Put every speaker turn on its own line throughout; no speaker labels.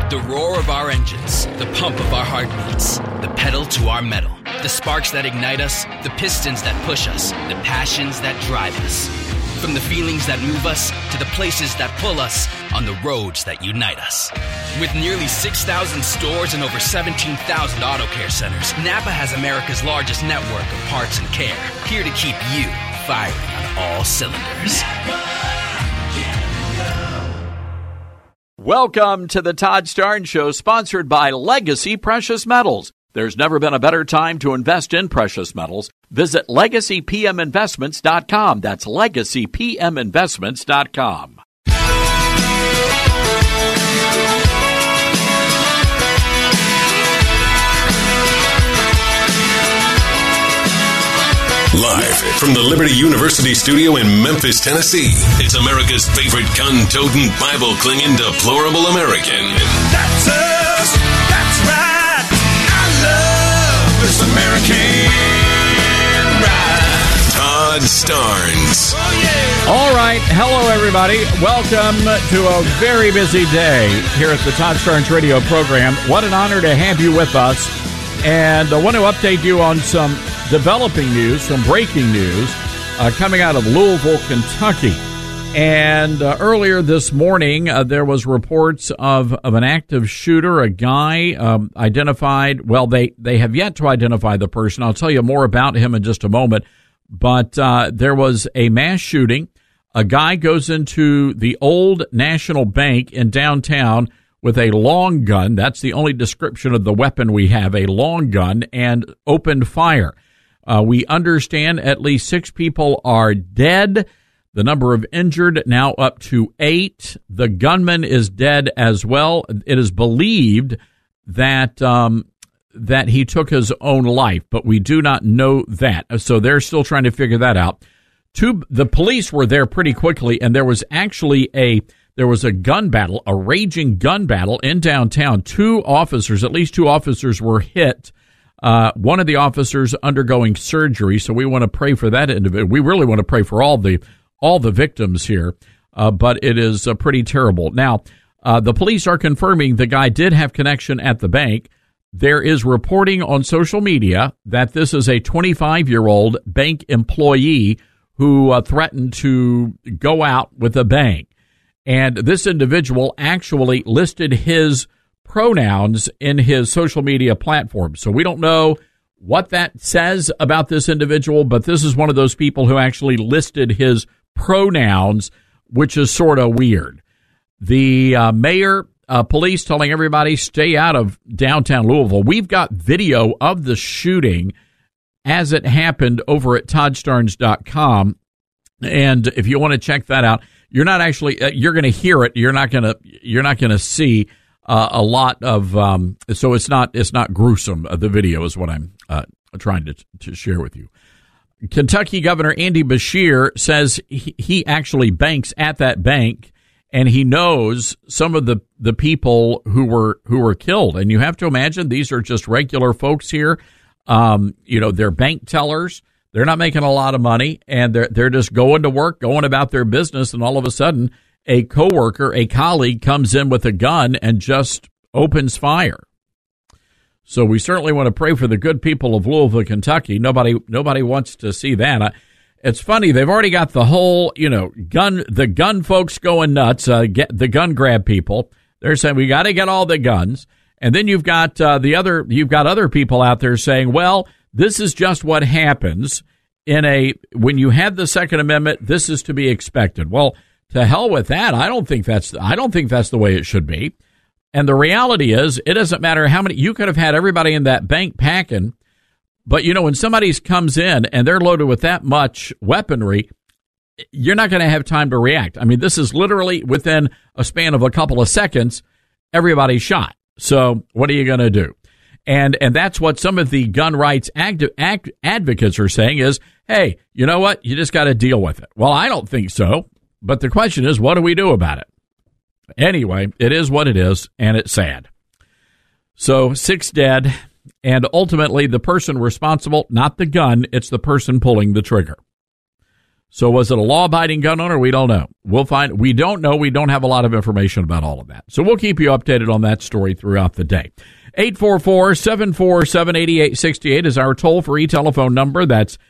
The roar of our engines, the pump of our heartbeats, the pedal to our metal, the sparks that ignite us, the pistons that push us, the passions that drive us. From the feelings that move us to the places that pull us on the roads that unite us. With nearly 6,000 stores and over 17,000 auto care centers, Napa has America's largest network of parts and care, here to keep you firing on all cylinders.
Welcome to the Todd Starnes Show, sponsored by Legacy Precious Metals. There's never been a better time to invest in precious metals. Visit LegacyPMInvestments.com. That's LegacyPMInvestments.com.
Live from the Liberty University studio in Memphis, Tennessee, it's America's favorite gun-toting, Bible-clinging, deplorable American.
That's us. That's right. I love this American ride.
Todd Starnes.
Oh, yeah.
All right. Hello, everybody. Welcome to a very busy day here at the Todd Starnes radio program. What an honor to have you with us. And I want to update you on some developing news, some breaking news coming out of Louisville, Kentucky. And earlier this morning, there was reports of an active shooter, a guy identified. Well, they have yet to identify the person. I'll tell you more about him in just a moment. But there was a mass shooting. A guy goes into the Old National Bank in downtown with a long gun. That's the only description of the weapon we have, a long gun, and opened fire. We understand at least 6 people are dead. The number of injured now up to 8. The gunman is dead as well. It is believed that that he took his own life, but we do not know that. So they're still trying to figure that out. The police were there pretty quickly, and there was actually a gun battle, a raging gun battle in downtown. At least two officers were hit. One of the officers undergoing surgery, so we want to pray for that individual. We really want to pray for all the victims here, but it is pretty terrible. Now, the police are confirming the guy did have connection at the bank. There is reporting on social media that this is a 25-year-old bank employee who threatened to go out with a bank. And this individual actually listed his pronouns in his social media platform. So we don't know what that says about this individual, but this is one of those people who actually listed his pronouns, which is sort of weird. The mayor, police telling everybody stay out of downtown Louisville. We've got video of the shooting as it happened over at ToddStarnes.com. And if you want to check that out, you're not actually, you're going to hear it. You're not going to see a lot of, so it's not gruesome. The video is what I'm trying to share with you. Kentucky Governor Andy Beshear says he actually banks at that bank, and he knows some of the people who were killed. And you have to imagine these are just regular folks here. They're bank tellers. They're not making a lot of money, and they're just going to work, going about their business, and all of a sudden a coworker, a colleague comes in with a gun and just opens fire. So we certainly want to pray for the good people of Louisville, Kentucky. Nobody wants to see that. It's funny, they've already got the whole, the gun folks going nuts, get the gun grab people. They're saying we got to get all the guns. And then you've got other people out there saying, well, this is just what happens when you have the Second Amendment, this is to be expected. Well, to hell with that. I don't think that's the way it should be. And the reality is, it doesn't matter how many, you could have had everybody in that bank packing, but when somebody comes in and they're loaded with that much weaponry, you're not going to have time to react. I mean, this is literally within a span of a couple of seconds, everybody's shot. So what are you going to do? And that's what some of the gun rights advocates are saying is, hey, you know what? You just got to deal with it. Well, I don't think so. But the question is, what do we do about it? Anyway, it is what it is, and it's sad. So 6 dead, and ultimately the person responsible, not the gun, it's the person pulling the trigger. So was it a law-abiding gun owner? We don't know. We'll find. We don't know. We don't have a lot of information about all of that. So we'll keep you updated on that story throughout the day. 844-747-8868 is our toll-free telephone number. That's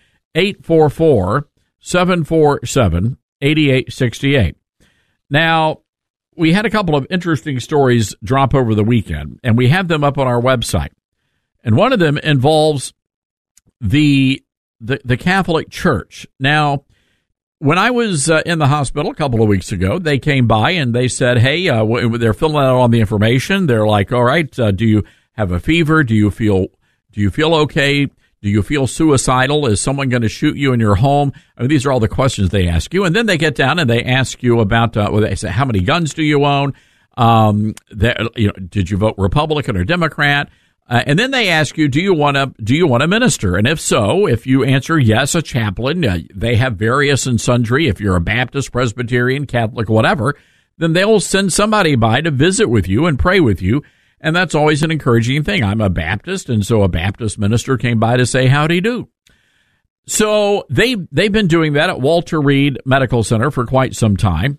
844-747-8868. Now, we had a couple of interesting stories drop over the weekend, and we have them up on our website. And one of them involves the Catholic Church. Now, when I was in the hospital a couple of weeks ago, they came by and they said, hey, they're filling out all the information. They're like, all right, do you have a fever? Do you feel okay? Do you feel suicidal? Is someone going to shoot you in your home? I mean, these are all the questions they ask you. And then they get down and they ask you about, they say, how many guns do you own? Did you vote Republican or Democrat? And then they ask you, do you want to minister? And if so, if you answer yes, a chaplain, they have various and sundry. If you're a Baptist, Presbyterian, Catholic, whatever, then they'll send somebody by to visit with you and pray with you. And that's always an encouraging thing. I'm a Baptist, and so a Baptist minister came by to say howdy do. So they've been doing that at Walter Reed Medical Center for quite some time.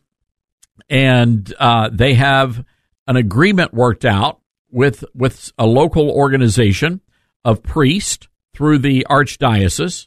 And they have an agreement worked out with a local organization of priests through the archdiocese.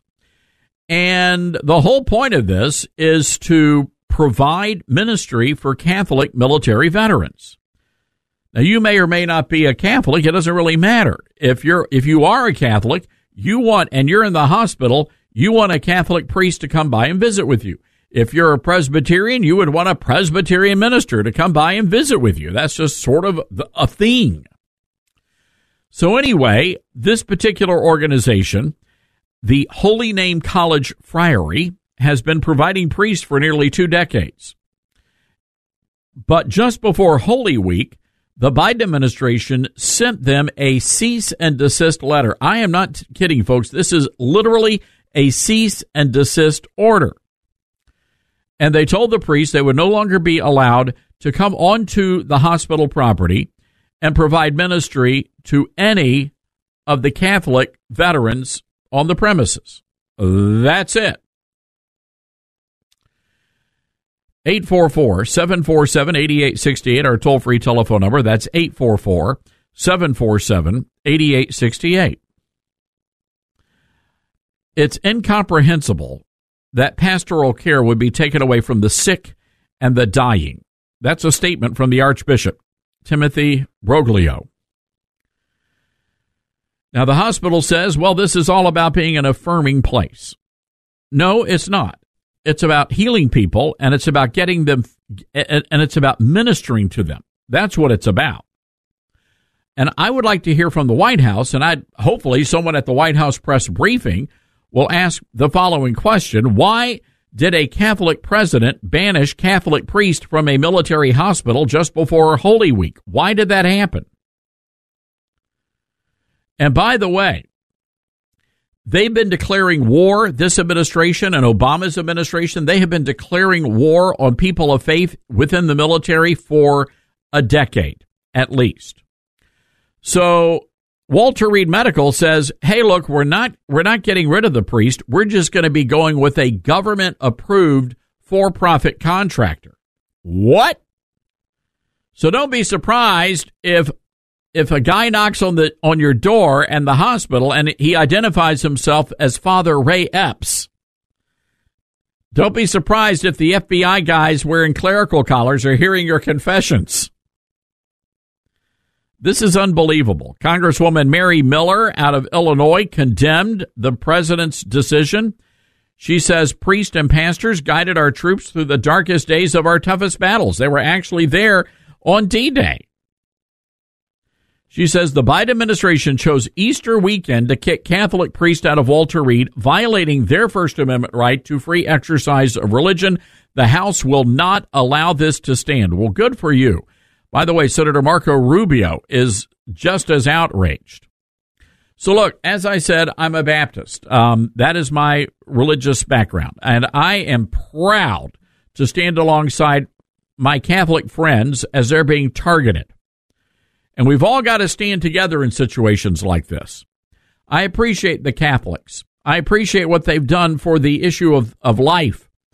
And the whole point of this is to provide ministry for Catholic military veterans. Now, you may or may not be a Catholic. It doesn't really matter. If you are a Catholic, and you're in the hospital, you want a Catholic priest to come by and visit with you. If you're a Presbyterian, you would want a Presbyterian minister to come by and visit with you. That's just sort of a thing. So anyway, this particular organization, the Holy Name College Friary, has been providing priests for nearly 2 decades. But just before Holy Week, the Biden administration sent them a cease and desist letter. I am not kidding, folks. This is literally a cease and desist order. And they told the priests they would no longer be allowed to come onto the hospital property and provide ministry to any of the Catholic veterans on the premises. That's it. 844-747-8868, our toll-free telephone number. That's 844-747-8868. It's incomprehensible that pastoral care would be taken away from the sick and the dying. That's a statement from the Archbishop, Timothy Broglio. Now, the hospital says, well, this is all about being an affirming place. No, it's not. It's about healing people, and it's about getting them, and it's about ministering to them. That's what it's about. And I would like to hear from the White House, and hopefully someone at the White House press briefing will ask the following question. Why did a Catholic president banish Catholic priest from a military hospital just before Holy Week? Why did that happen? And by the way, they've been declaring war, this administration and Obama's administration, they have been declaring war on people of faith within the military for a decade, at least. So Walter Reed Medical says, hey, look, we're not getting rid of the priest. We're just going to be going with a government-approved for-profit contractor. What? So don't be surprised if a guy knocks on your door and the hospital and he identifies himself as Father Ray Epps. Don't be surprised if the FBI guys wearing clerical collars are hearing your confessions. This is unbelievable. Congresswoman Mary Miller out of Illinois condemned the president's decision. She says priests and pastors guided our troops through the darkest days of our toughest battles. They were actually there on D-Day. She says the Biden administration chose Easter weekend to kick Catholic priests out of Walter Reed, violating their First Amendment right to free exercise of religion. The House will not allow this to stand. Well, good for you. By the way, Senator Marco Rubio is just as outraged. So look, as I said, I'm a Baptist. That is my religious background, and I am proud to stand alongside my Catholic friends as they're being targeted. And we've all got to stand together in situations like this. I appreciate the Catholics. I appreciate what they've done for the issue of life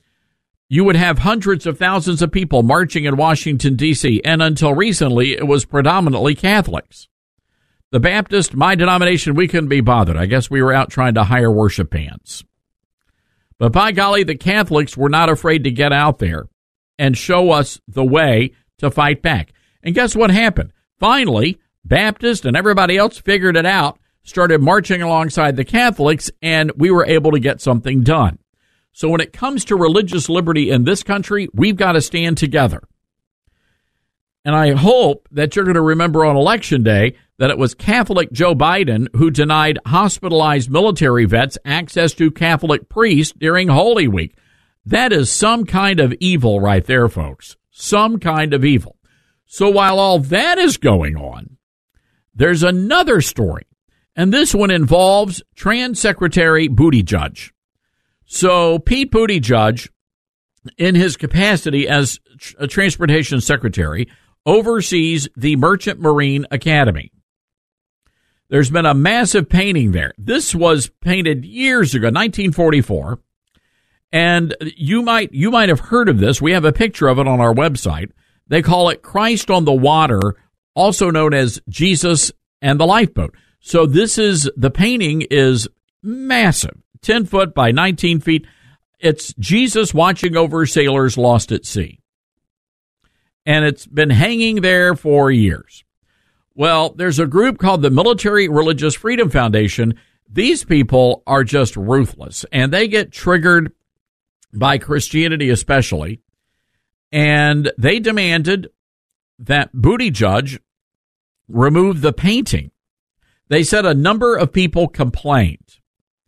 you would have hundreds of thousands of people marching in Washington, D.C., and until recently, it was predominantly Catholics. The Baptist, my denomination, we couldn't be bothered. I guess we were out trying to hire worship bands. But by golly, the Catholics were not afraid to get out there and show us the way to fight back. And guess what happened? Finally, Baptists and everybody else figured it out, started marching alongside the Catholics, and we were able to get something done. So when it comes to religious liberty in this country, we've got to stand together. And I hope that you're going to remember on Election Day that it was Catholic Joe Biden who denied hospitalized military vets access to Catholic priests during Holy Week. That is some kind of evil right there, folks. Some kind of evil. So while all that is going on, there's another story, and this one involves Trans Secretary Buttigieg. So Pete Buttigieg, in his capacity as a transportation secretary, oversees the Merchant Marine Academy. There's been a massive painting there. This was painted years ago, 1944, and you might have heard of this. We have a picture of it on our website. They call it Christ on the Water, also known as Jesus and the Lifeboat. So the painting is massive, 10 foot by 19 feet. It's Jesus watching over sailors lost at sea. And it's been hanging there for years. Well, there's a group called the Military Religious Freedom Foundation. These people are just ruthless, and they get triggered by Christianity especially. And they demanded that Buttigieg remove the painting. They said a number of people complained.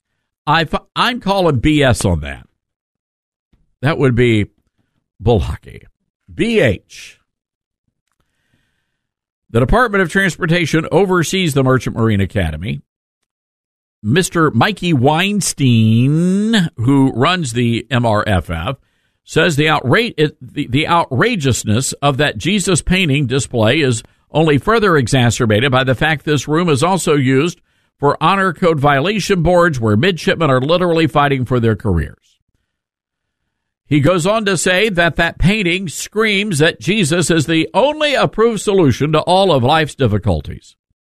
I'm calling BS on that. That would be bullhockey. BH. The Department of Transportation oversees the Merchant Marine Academy. Mr. Mikey Weinstein, who runs the MRFF, says the outrageousness of that Jesus painting display is only further exacerbated by the fact this room is also used for honor code violation boards where midshipmen are literally fighting for their careers. He goes on to say that painting screams that Jesus is the only approved solution to all of life's difficulties.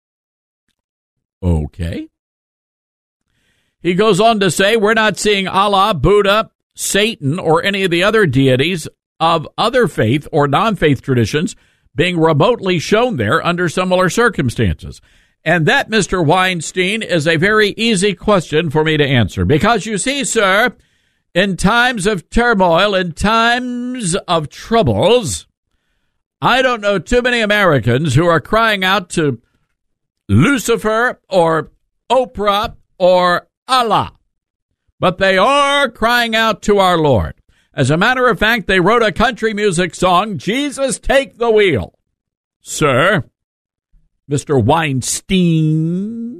Okay. He goes on to say we're not seeing Allah, Buddha, Satan, or any of the other deities of other faith or non-faith traditions being remotely shown there under similar circumstances. And that, Mr. Weinstein, is a very easy question for me to answer. Because you see, sir, in times of turmoil, in times of troubles, I don't know too many Americans who are crying out to Lucifer or Oprah or Allah. But they are crying out to our Lord. As a matter of fact, they wrote a country music song, Jesus Take the Wheel. Sir, Mr. Weinstein.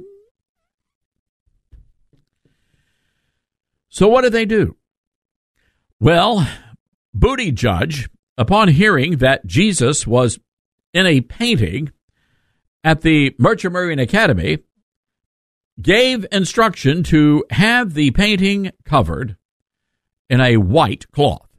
So what did they do? Well, Buttigieg, upon hearing that Jesus was in a painting at the Merchant Marine Academy, gave instruction to have the painting covered in a white cloth.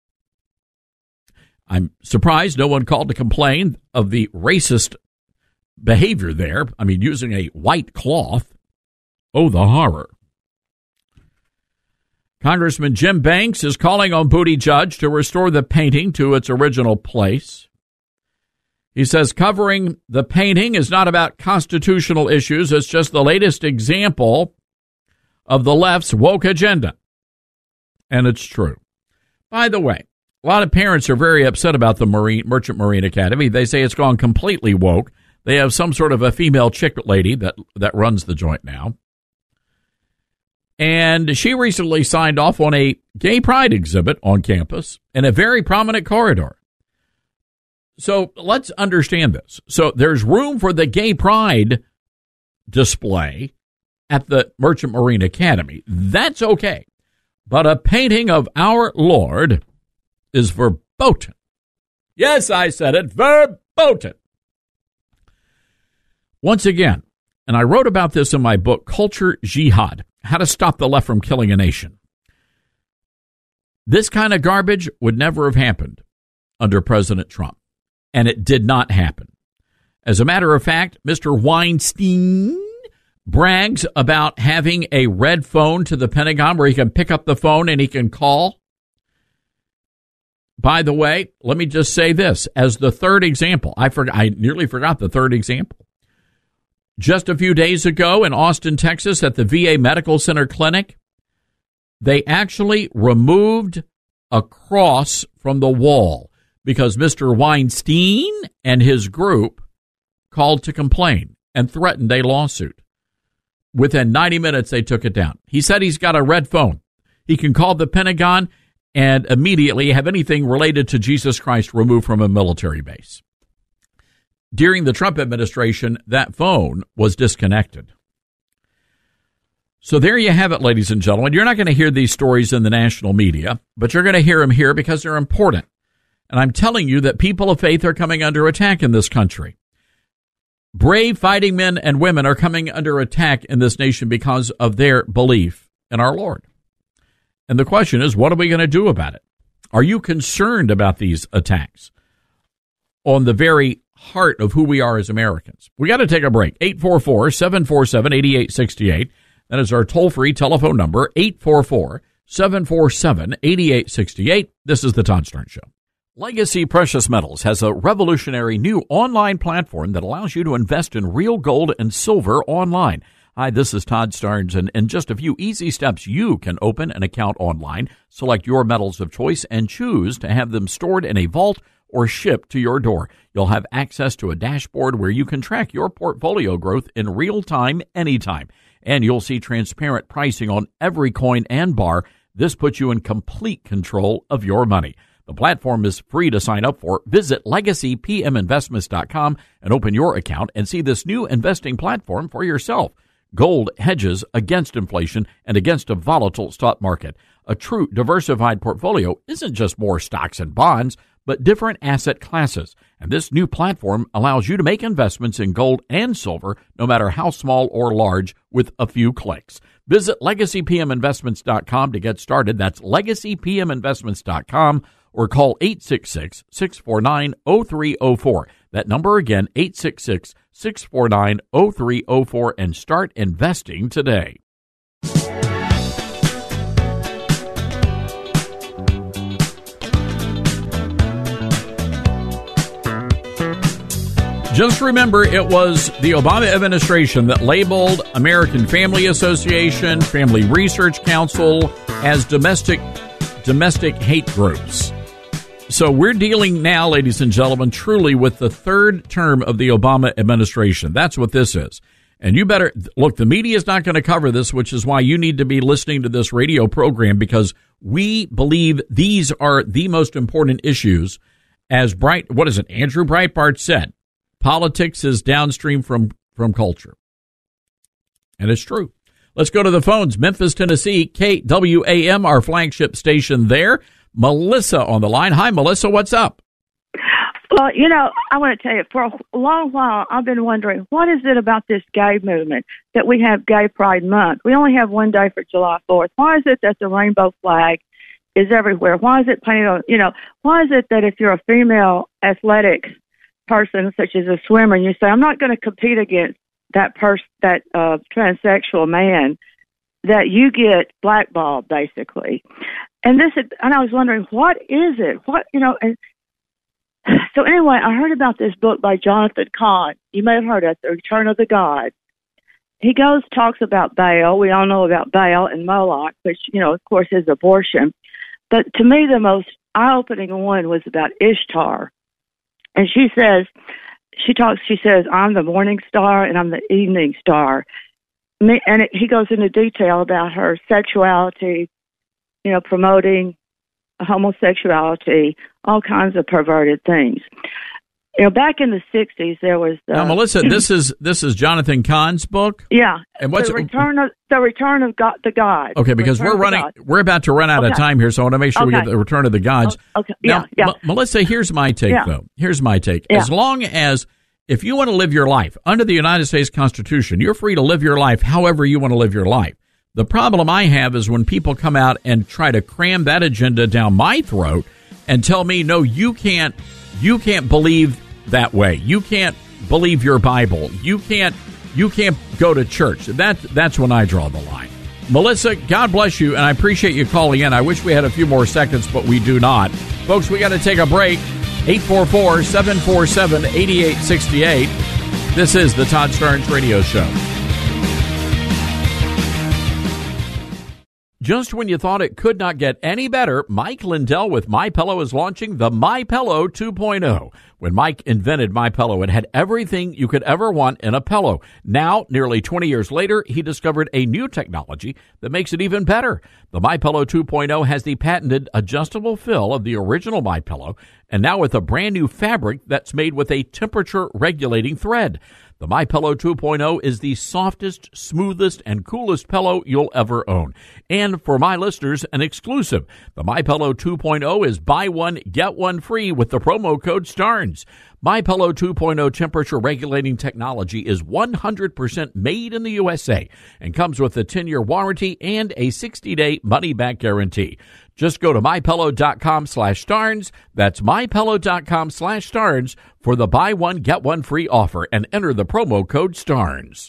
I'm surprised no one called to complain of the racist behavior there. I mean, using a white cloth. Oh, the horror. Congressman Jim Banks is calling on Buttigieg to restore the painting to its original place. He says covering the painting is not about constitutional issues. It's just the latest example of the left's woke agenda. And it's true. By the way, a lot of parents are very upset about the Merchant Marine Academy. They say it's gone completely woke. They have some sort of a female chick lady that runs the joint now. And she recently signed off on a gay pride exhibit on campus in a very prominent corridor. So let's understand this. So there's room for the gay pride display at the Merchant Marine Academy. That's okay. But a painting of our Lord is verboten. Yes, I said it, verboten. Once again, and I wrote about this in my book, Culture Jihad, How to Stop the Left from Killing a Nation. This kind of garbage would never have happened under President Trump, and it did not happen. As a matter of fact, Mr. Weinstein brags about having a red phone to the Pentagon where he can pick up the phone and he can call. By the way, let me just say this as the third example. I nearly forgot the third example. Just a few days ago in Austin, Texas, at the VA Medical Center clinic, they actually removed a cross from the wall because Mr. Weinstein and his group called to complain and threatened a lawsuit. Within 90 minutes, they took it down. He said he's got a red phone. He can call the Pentagon and immediately have anything related to Jesus Christ removed from a military base. During the Trump administration, that phone was disconnected. So there you have it, ladies and gentlemen. You're not going to hear these stories in the national media, but you're going to hear them here because they're important. And I'm telling you that people of faith are coming under attack in this country. Brave fighting men and women are coming under attack in this nation because of their belief in our Lord. And the question is, what are we going to do about it? Are you concerned about these attacks on the very heart of who we are as Americans? We got to take a break. 844-747-8868. That is our toll-free telephone number, 844-747-8868. This is the Todd Starnes Show. Legacy Precious Metals has a revolutionary new online platform that allows you to invest in real gold and silver online. Hi, this is Todd Starnes, and in just a few easy steps, you can open an account online, select your metals of choice, and choose to have them stored in a vault or shipped to your door. You'll have access to a dashboard where you can track your portfolio growth in real time, anytime. And you'll see transparent pricing on every coin and bar. This puts you in complete control of your money. The platform is free to sign up for. Visit LegacyPMInvestments.com and open your account and see this new investing platform for yourself. Gold hedges against inflation and against a volatile stock market. A true diversified portfolio isn't just more stocks and bonds, but different asset classes. And this new platform allows you to make investments in gold and silver, no matter how small or large, with a few clicks. Visit LegacyPMInvestments.com to get started. That's LegacyPMInvestments.com, or call 866-649-0304. That number again, 866-649-0304, and start investing today. Just remember, it was the Obama administration that labeled American Family Association, Family Research Council as domestic hate groups. So we're dealing now, ladies and gentlemen, truly with the third term of the Obama administration. That's what this is. And you better look, the media is not going to cover this, which is why you need to be listening to this radio program, because we believe these are the most important issues. As Andrew Breitbart said, politics is downstream from culture. And it's true. Let's go to the phones. Memphis, Tennessee, KWAM, our flagship station there. Melissa on the line. Hi, Melissa. What's up?
Well, I want to tell you, for a long while, I've been wondering, what is it about this gay movement that we have Gay Pride Month? We only have one day for July 4th. Why is it that the rainbow flag is everywhere? Why is it painted on, why is it that if you're a female athletic person, such as a swimmer, and you say, I'm not going to compete against that transsexual man, that you get blackballed, basically. And I was wondering, what is it? So anyway, I heard about this book by Jonathan Cahn. You may have heard it, The Return of the God. He talks about Baal. We all know about Baal and Moloch, which, of course, is abortion. But to me, the most eye-opening one was about Ishtar. And she says, I'm the morning star and I'm the evening star. He goes into detail about her sexuality, promoting homosexuality, all kinds of perverted things. Back in the 60s, there was
now, Melissa, this is Jonathan Cahn's book.
Yeah,
and what's
the return of God, the God.
Okay, because we're about to run out of time here, so I want to make sure we get the Return of the Gods.
Okay,
now, Melissa, here's my take though. Here's my take. Yeah. As long as if you want to live your life under the United States Constitution, you're free to live your life however you want to live your life. The problem I have is when people come out and try to cram that agenda down my throat and tell me, no, you can't believe that way. You can't believe your Bible. You can't go to church. That's when I draw the line. Melissa, God bless you, and I appreciate you calling in. I wish we had a few more seconds, but we do not. Folks, we got to take a break. 844-747-8868. This is the Todd Starnes Radio Show. Just when you thought it could not get any better, Mike Lindell with MyPillow is launching the MyPillow 2.0. When Mike invented MyPillow, it had everything you could ever want in a pillow. Now, nearly 20 years later, he discovered a new technology that makes it even better. The MyPillow 2.0 has the patented adjustable fill of the original MyPillow, and now with a brand new fabric that's made with a temperature-regulating thread. The MyPillow 2.0 is the softest, smoothest, and coolest pillow you'll ever own. And for my listeners, an exclusive. The MyPillow 2.0 is buy one, get one free with the promo code STARNS. MyPillow 2.0 temperature regulating technology is 100% made in the USA and comes with a 10-year warranty and a 60-day money-back guarantee. Just go to MyPillow.com/Starnes. That's MyPillow.com/Starnes for the buy one, get one free offer and enter the promo code STARNS.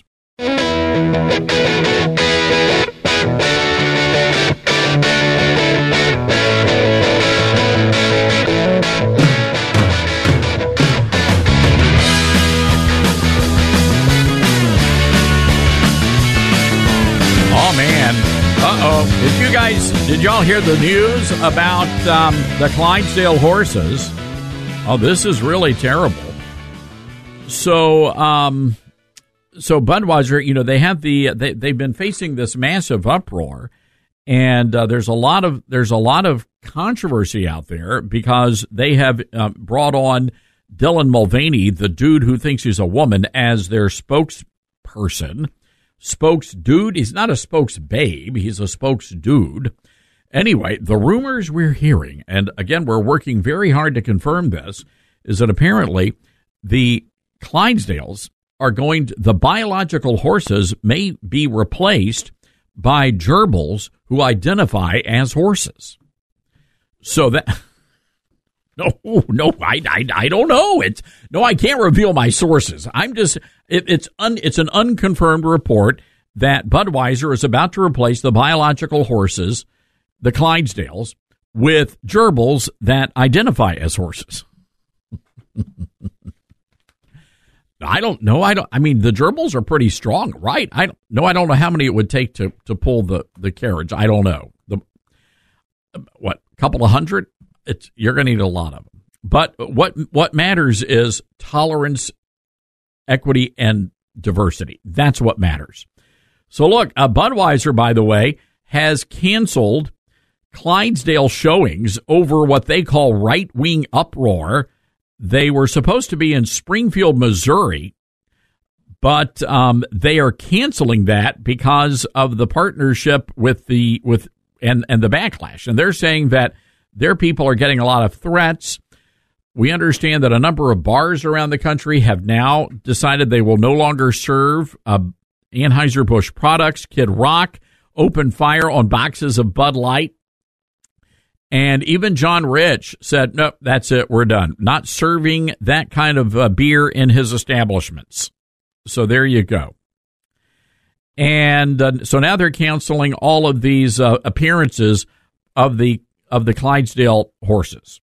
Oh, man. Uh-oh. Did y'all hear the news about the Clydesdale horses? Oh, this is really terrible. So Budweiser, they have they've been facing this massive uproar, and there's a lot of controversy out there because they have brought on Dylan Mulvaney, the dude who thinks he's a woman, as their spokesperson. Spokesdude. He's not a spokesbabe. He's a spokesdude. Anyway, the rumors we're hearing, and again, we're working very hard to confirm this, is that apparently the Clydesdales the biological horses may be replaced by gerbils who identify as horses. So that... No, I don't know. I can't reveal my sources. It's an unconfirmed report that Budweiser is about to replace the biological horses, the Clydesdales, with gerbils that identify as horses. I don't know. I mean, the gerbils are pretty strong, right? I don't know how many it would take to pull the carriage. I don't know. A couple of hundred? You're going to need a lot of them. But what matters is tolerance, equity, and diversity. That's what matters. So look, Budweiser, by the way, has canceled Clydesdale showings over what they call right-wing uproar. They were supposed to be in Springfield, Missouri, but they are canceling that because of the partnership with the backlash. And they're saying that their people are getting a lot of threats. We understand that a number of bars around the country have now decided they will no longer serve Anheuser-Busch products. Kid Rock opened fire on boxes of Bud Light. And even John Rich said, nope, that's it, we're done. Not serving that kind of beer in his establishments. So there you go. And so now they're canceling all of these appearances of the Clydesdale horses.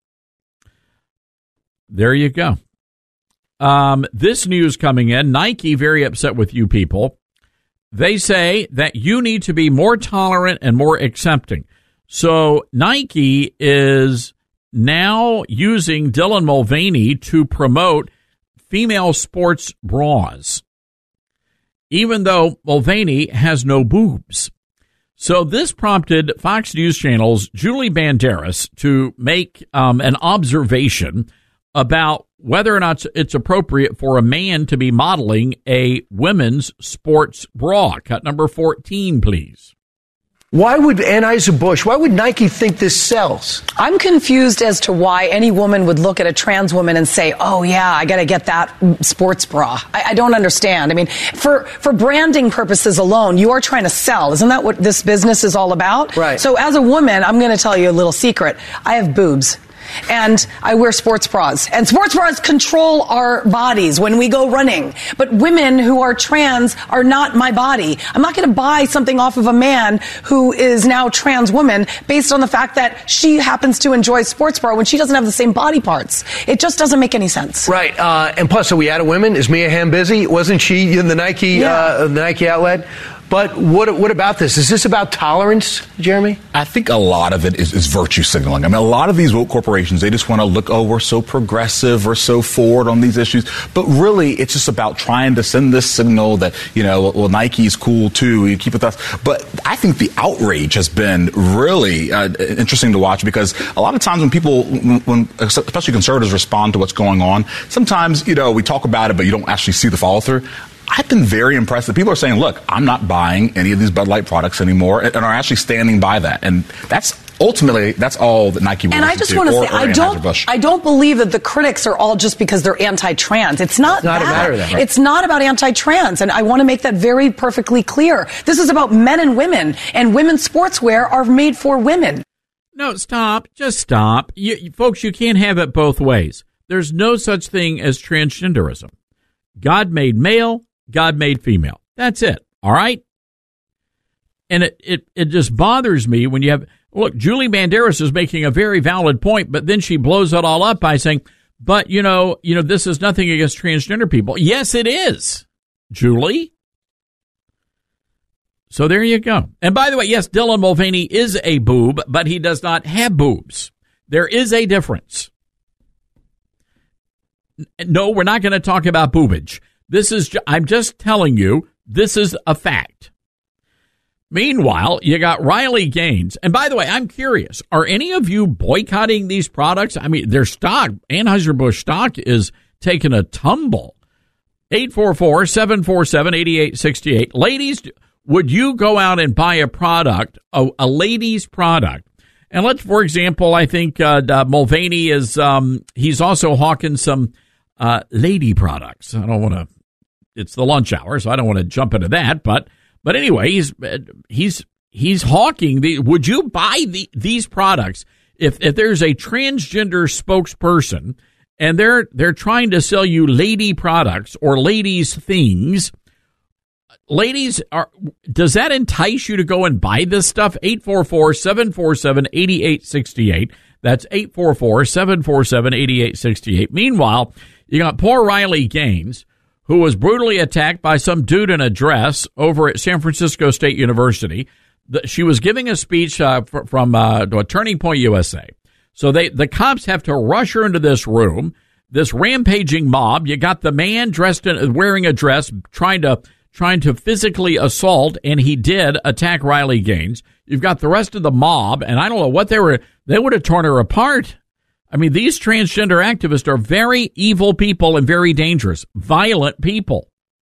There you go. This news coming in, Nike very upset with you people. They say that you need to be more tolerant and more accepting. So Nike is now using Dylan Mulvaney to promote female sports bras, even though Mulvaney has no boobs. So this prompted Fox News Channel's Julie Banderas to make an observation about whether or not it's appropriate for a man to be modeling a women's sports bra. Cut number 14, please.
Why would Anheuser-Busch, why would Nike think this sells?
I'm confused as to why any woman would look at a trans woman and say, oh, yeah, I got to get that sports bra. I don't understand. I mean, for branding purposes alone, you are trying to sell. Isn't that what this business is all about?
Right.
So as a woman, I'm going to tell you a little secret. I have boobs. And I wear sports bras. And sports bras control our bodies when we go running. But women who are trans are not my body. I'm not going to buy something off of a man who is now trans woman based on the fact that she happens to enjoy sports bra when she doesn't have the same body parts. It just doesn't make any sense.
Right. And plus, are we out of women? Is Mia Hamm busy? Wasn't she in the Nike outlet? But what about this? Is this about tolerance, Jeremy?
I think a lot of it is virtue signaling. I mean, a lot of these woke corporations, they just want to look, oh, we're so progressive, we're so forward on these issues. But really, it's just about trying to send this signal that, well, Nike's cool too, you keep with us. But I think the outrage has been really interesting to watch, because a lot of times when people, when especially conservatives, respond to what's going on, sometimes, we talk about it, but you don't actually see the follow through. I've been very impressed that people are saying, look, I'm not buying any of these Bud Light products anymore, and are actually standing by that. And that's ultimately, that's all that Nike will do.
And I just want to say, I don't believe that the critics are all just because they're anti-trans. It's not that.
A matter of that, right?
It's not about anti-trans. And I want to make that very perfectly clear. This is about men and women, and women's sportswear are made for women.
No, stop. Just stop. Folks, you can't have it both ways. There's no such thing as transgenderism. God made male. God made female. That's it. All right? And it just bothers me when you have, look, Julie Banderas is making a very valid point, but then she blows it all up by saying, but, this is nothing against transgender people. Yes, it is, Julie. So there you go. And by the way, yes, Dylan Mulvaney is a boob, but he does not have boobs. There is a difference. No, we're not going to talk about boobage. I'm just telling you, this is a fact. Meanwhile, you got Riley Gaines. And by the way, I'm curious, are any of you boycotting these products? I mean, their stock, Anheuser-Busch stock, is taking a tumble. 844-747-8868. Ladies, would you go out and buy a product, a lady's product? And let's, for example, I think Mulvaney is, he's also hawking some lady products. I don't want to, it's the lunch hour, so I don't want to jump into that. But anyway, he's hawking would you buy these products if there's a transgender spokesperson and they're trying to sell you lady products or ladies things? Ladies, does that entice you to go and buy this stuff? 844-747-8868. That's 844-747-8868. Meanwhile, you got poor Riley Gaines, who was brutally attacked by some dude in a dress over at San Francisco State University. She was giving a speech from Turning Point USA. So the cops have to rush her into this room, this rampaging mob. You got the man dressed wearing a dress, trying to physically assault, and he did attack Riley Gaines. You've got the rest of the mob, and I don't know what they would have torn her apart. I mean, these transgender activists are very evil people and very dangerous, violent people.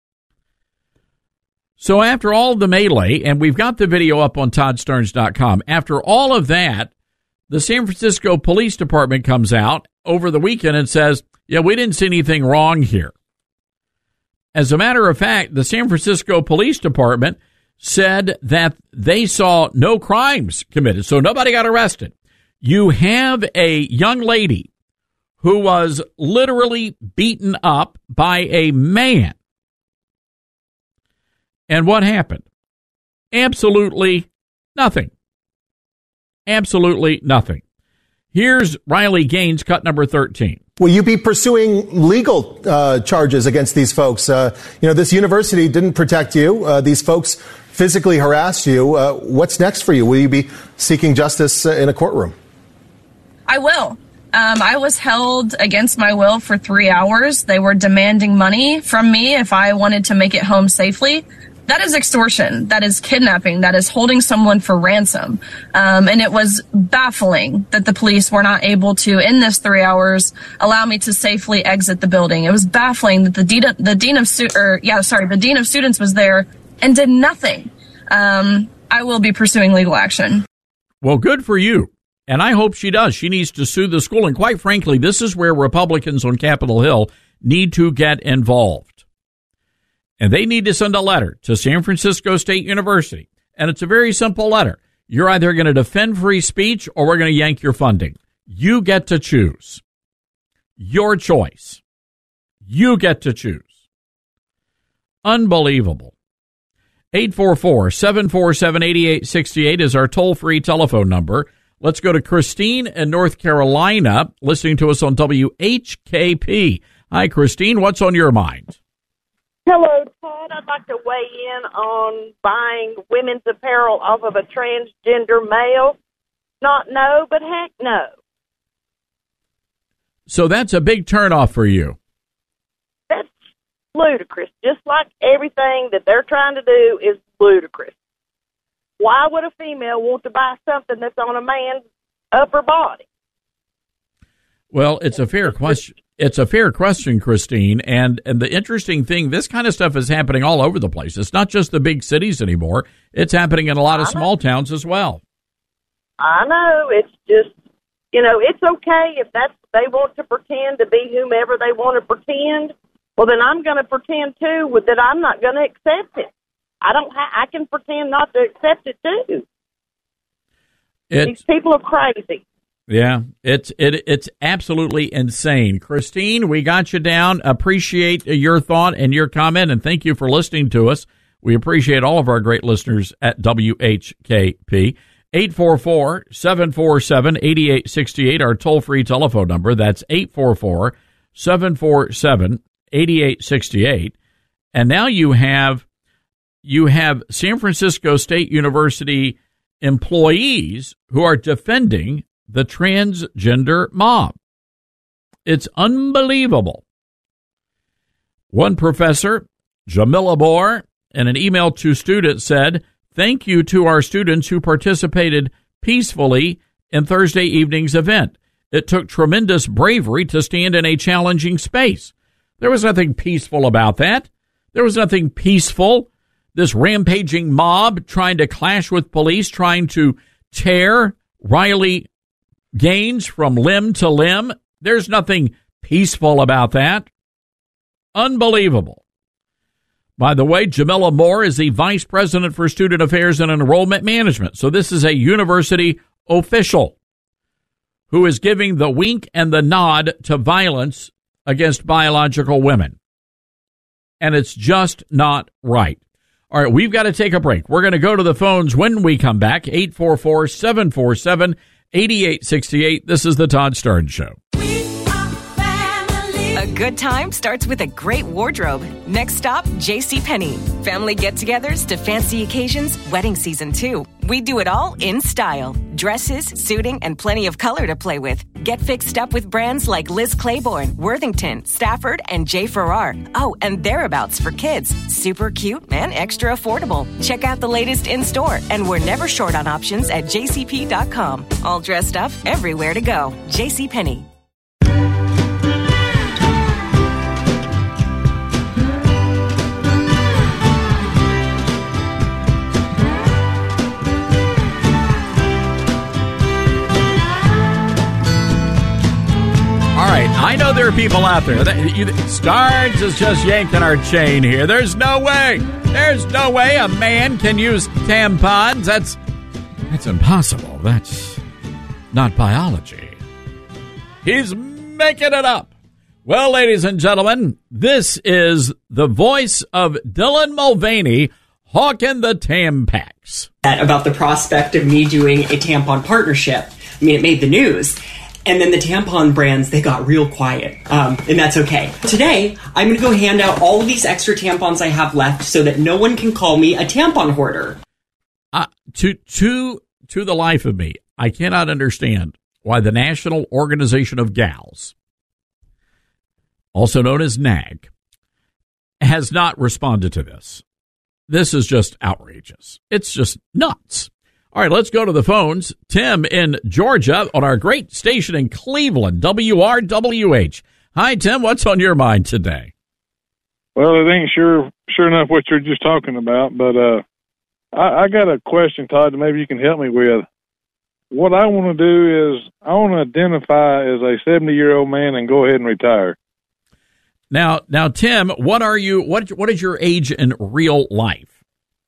So after all the melee, and we've got the video up on ToddStarnes.com, after all of that, the San Francisco Police Department comes out over the weekend and says, yeah, we didn't see anything wrong here. As a matter of fact, the San Francisco Police Department said that they saw no crimes committed, so nobody got arrested. You have a young lady who was literally beaten up by a man. And what happened? Absolutely nothing. Absolutely nothing. Here's Riley Gaines, cut number 13.
Will you be pursuing legal charges against these folks? This university didn't protect you. These folks physically harassed you. What's next for you? Will you be seeking justice in a courtroom?
I will. I was held against my will for 3 hours. They were demanding money from me if I wanted to make it home safely. That is extortion. That is kidnapping. That is holding someone for ransom. And it was baffling that the police were not able to, in this 3 hours, allow me to safely exit the building. It was baffling that the dean of students was there and did nothing. I will be pursuing legal action.
Well, good for you. And I hope she does. She needs to sue the school. And quite frankly, this is where Republicans on Capitol Hill need to get involved. And they need to send a letter to San Francisco State University. And it's a very simple letter. You're either going to defend free speech or we're going to yank your funding. You get to choose. Your choice. You get to choose. Unbelievable. 844-747-8868 is our toll-free telephone number. Let's go to Christine in North Carolina, listening to us on WHKP. Hi, Christine. What's on your mind?
Hello, Todd. I'd like to weigh in on buying women's apparel off of a transgender male. Not no, but heck no.
So that's a big turnoff for you.
That's ludicrous. Just like everything that they're trying to do is ludicrous. Why would a female want to buy something that's on a man's upper body?
Well, it's a fair question. It's a fair question, Christine. And the interesting thing, this kind of stuff is happening all over the place. It's not just the big cities anymore. It's happening in a lot of small towns as well.
I know. It's just, it's okay if they want to pretend to be whomever they want to pretend. Well, then I'm going to pretend too that I'm not going to accept it. I can pretend not to accept it too. These people are crazy.
Yeah, it's absolutely insane. Christine, we got you down. Appreciate your thought and your comment, and thank you for listening to us. We appreciate all of our great listeners at WHKP. 844-747-8868, our toll-free telephone number. That's 844-747-8868. And now you have San Francisco State University employees who are defending the transgender mob. It's unbelievable. One professor, Jamila Moore, in an email to students said, "Thank you to our students who participated peacefully in Thursday evening's event. It took tremendous bravery to stand in a challenging space." There was nothing peaceful about that. There was nothing peaceful. This rampaging mob trying to clash with police, trying to tear Riley Gaines from limb to limb. There's nothing peaceful about that. Unbelievable. By the way, Jamila Moore is the Vice President for Student Affairs and Enrollment Management. So this is a university official who is giving the wink and the nod to violence against biological women. And it's just not right. All right, we've got to take a break. We're going to go to the phones when we come back. 844-747-8868. This is the Todd Starnes Show.
A good time starts with a great wardrobe. Next stop, JCPenney. Family get-togethers to fancy occasions, wedding season too. We do it all in style. Dresses, suiting, and plenty of color to play with. Get fixed up with brands like Liz Claiborne, Worthington, Stafford, and J. Farrar. Oh, and Thereabouts for kids. Super cute and extra affordable. Check out the latest in-store, and we're never short on options at jcp.com. All dressed up, everywhere to go. JCPenney.
I know there are people out there. Starnes is just yanking our chain here. There's no way. There's no way a man can use tampons. That's impossible. That's not biology. He's making it up. Well, ladies and gentlemen, this is the voice of Dylan Mulvaney hawking the Tampax.
About the prospect of me doing a tampon partnership. I mean, it made the news. And then the tampon brands, they got real quiet, and that's okay. Today, I'm going to go hand out all of these extra tampons I have left so that no one can call me a tampon hoarder.
To the life of me, I cannot understand why the National Organization of Gals, also known as NAG, has not responded to this. This is just outrageous. It's just nuts. All right, let's go to the phones. Tim in Georgia on our great station in Cleveland, WRWH. Hi, Tim. What's on your mind today?
Well, it ain't sure enough what you're just talking about, but I got a question, Todd, that maybe you can help me with. What I want to do is I want to identify as a 70-year-old man and go ahead and retire.
Now, Tim, what are you? What is your age in real life?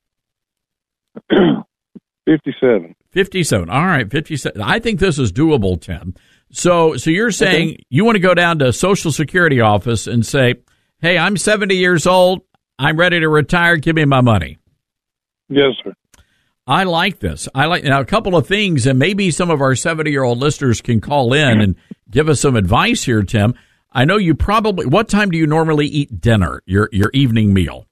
57.
57. All right, 57. I think this is doable, Tim. So you're saying you want to go down to Social Security office and say, "Hey, I'm 70 years old. I'm ready to retire. Give me my money."
Yes, sir.
I like this. Now a couple of things, and maybe some of our 70-year-old listeners can call in and give us some advice here, Tim. I know you probably. What time do you normally eat dinner? Your evening meal?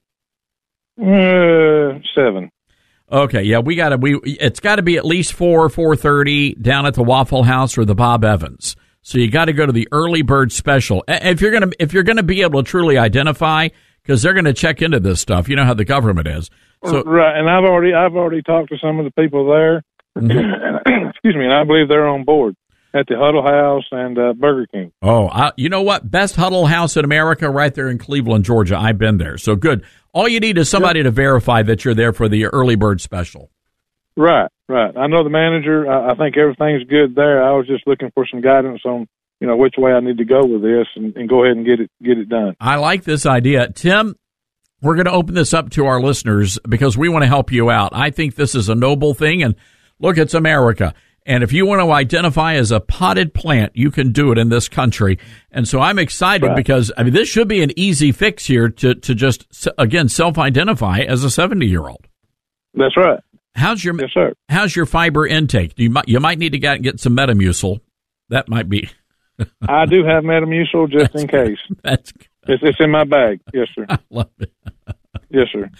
7.
Okay, yeah, it's got to be at least 4:30 down at the Waffle House or the Bob Evans. So you got to go to the early bird special if you're gonna be able to truly identify, because they're going to check into this stuff. You know how the government is. So,
right, and I've already talked to some of the people there.
Mm-hmm.
Excuse me, and I believe they're on board at the Huddle House and Burger King.
Oh, you know what? Best Huddle House in America, right there in Cleveland, Georgia. I've been there. So good. All you need is somebody to verify that you're there for the early bird special.
Right. I know the manager. I think everything's good there. I was just looking for some guidance on, which way I need to go with this and go ahead and get it done.
I like this idea. Tim, we're going to open this up to our listeners because we want to help you out. I think this is a noble thing, and look, it's America. And if you want to identify as a potted plant, you can do it in this country. And so I'm excited because, this should be an easy fix here to just, again, self-identify as a 70-year-old.
That's right.
How's your fiber intake? You might need to get some Metamucil. That might be.
I do have Metamucil just in case.
That's good.
It's in my bag. Yes, sir.
I love it.
Yes, sir.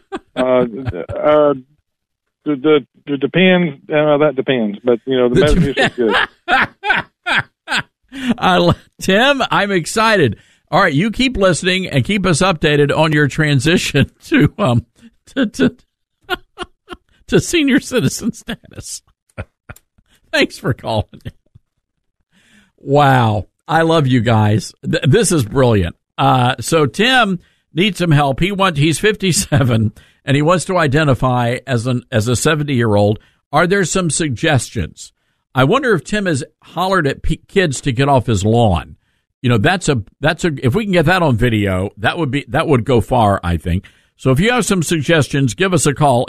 The depends. That depends, but the Metamucil is good.
Tim, I'm excited. All right, you keep listening and keep us updated on your transition to senior citizen status. Thanks for calling. Wow, I love you guys. This is brilliant. So Tim needs some help. He's 57 and he wants to identify as a 70-year-old. Are there some suggestions? I wonder if Tim has hollered at kids to get off his lawn. That's a if we can get that on video, that would go far, I think. So if you have some suggestions, give us a call,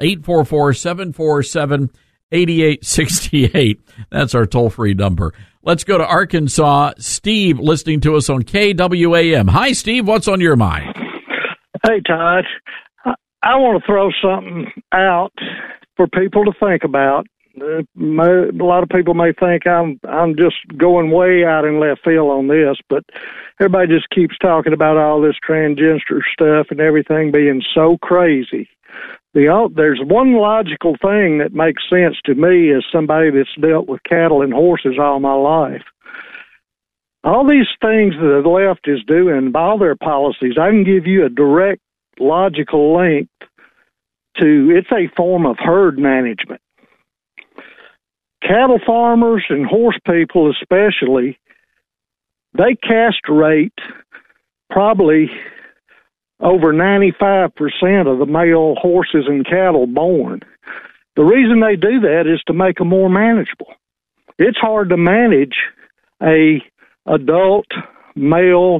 844-747-8868. That's our toll-free number. Let's go to Arkansas. Steve, listening to us on KWAM. Hi, Steve. What's on your mind?
Hey, Todd. I want to throw something out for people to think about. A lot of people may think I'm just going way out in left field on this, but everybody just keeps talking about all this transgender stuff and everything being so crazy. There's one logical thing that makes sense to me as somebody that's dealt with cattle and horses all my life. All these things that the left is doing, all their policies, I can give you a direct logical link to, it's a form of herd management. Cattle farmers and horse people especially, they castrate probably over 95% of the male horses and cattle born. The reason they do that is to make them more manageable. It's hard to manage a adult male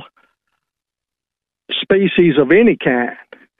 species of any kind.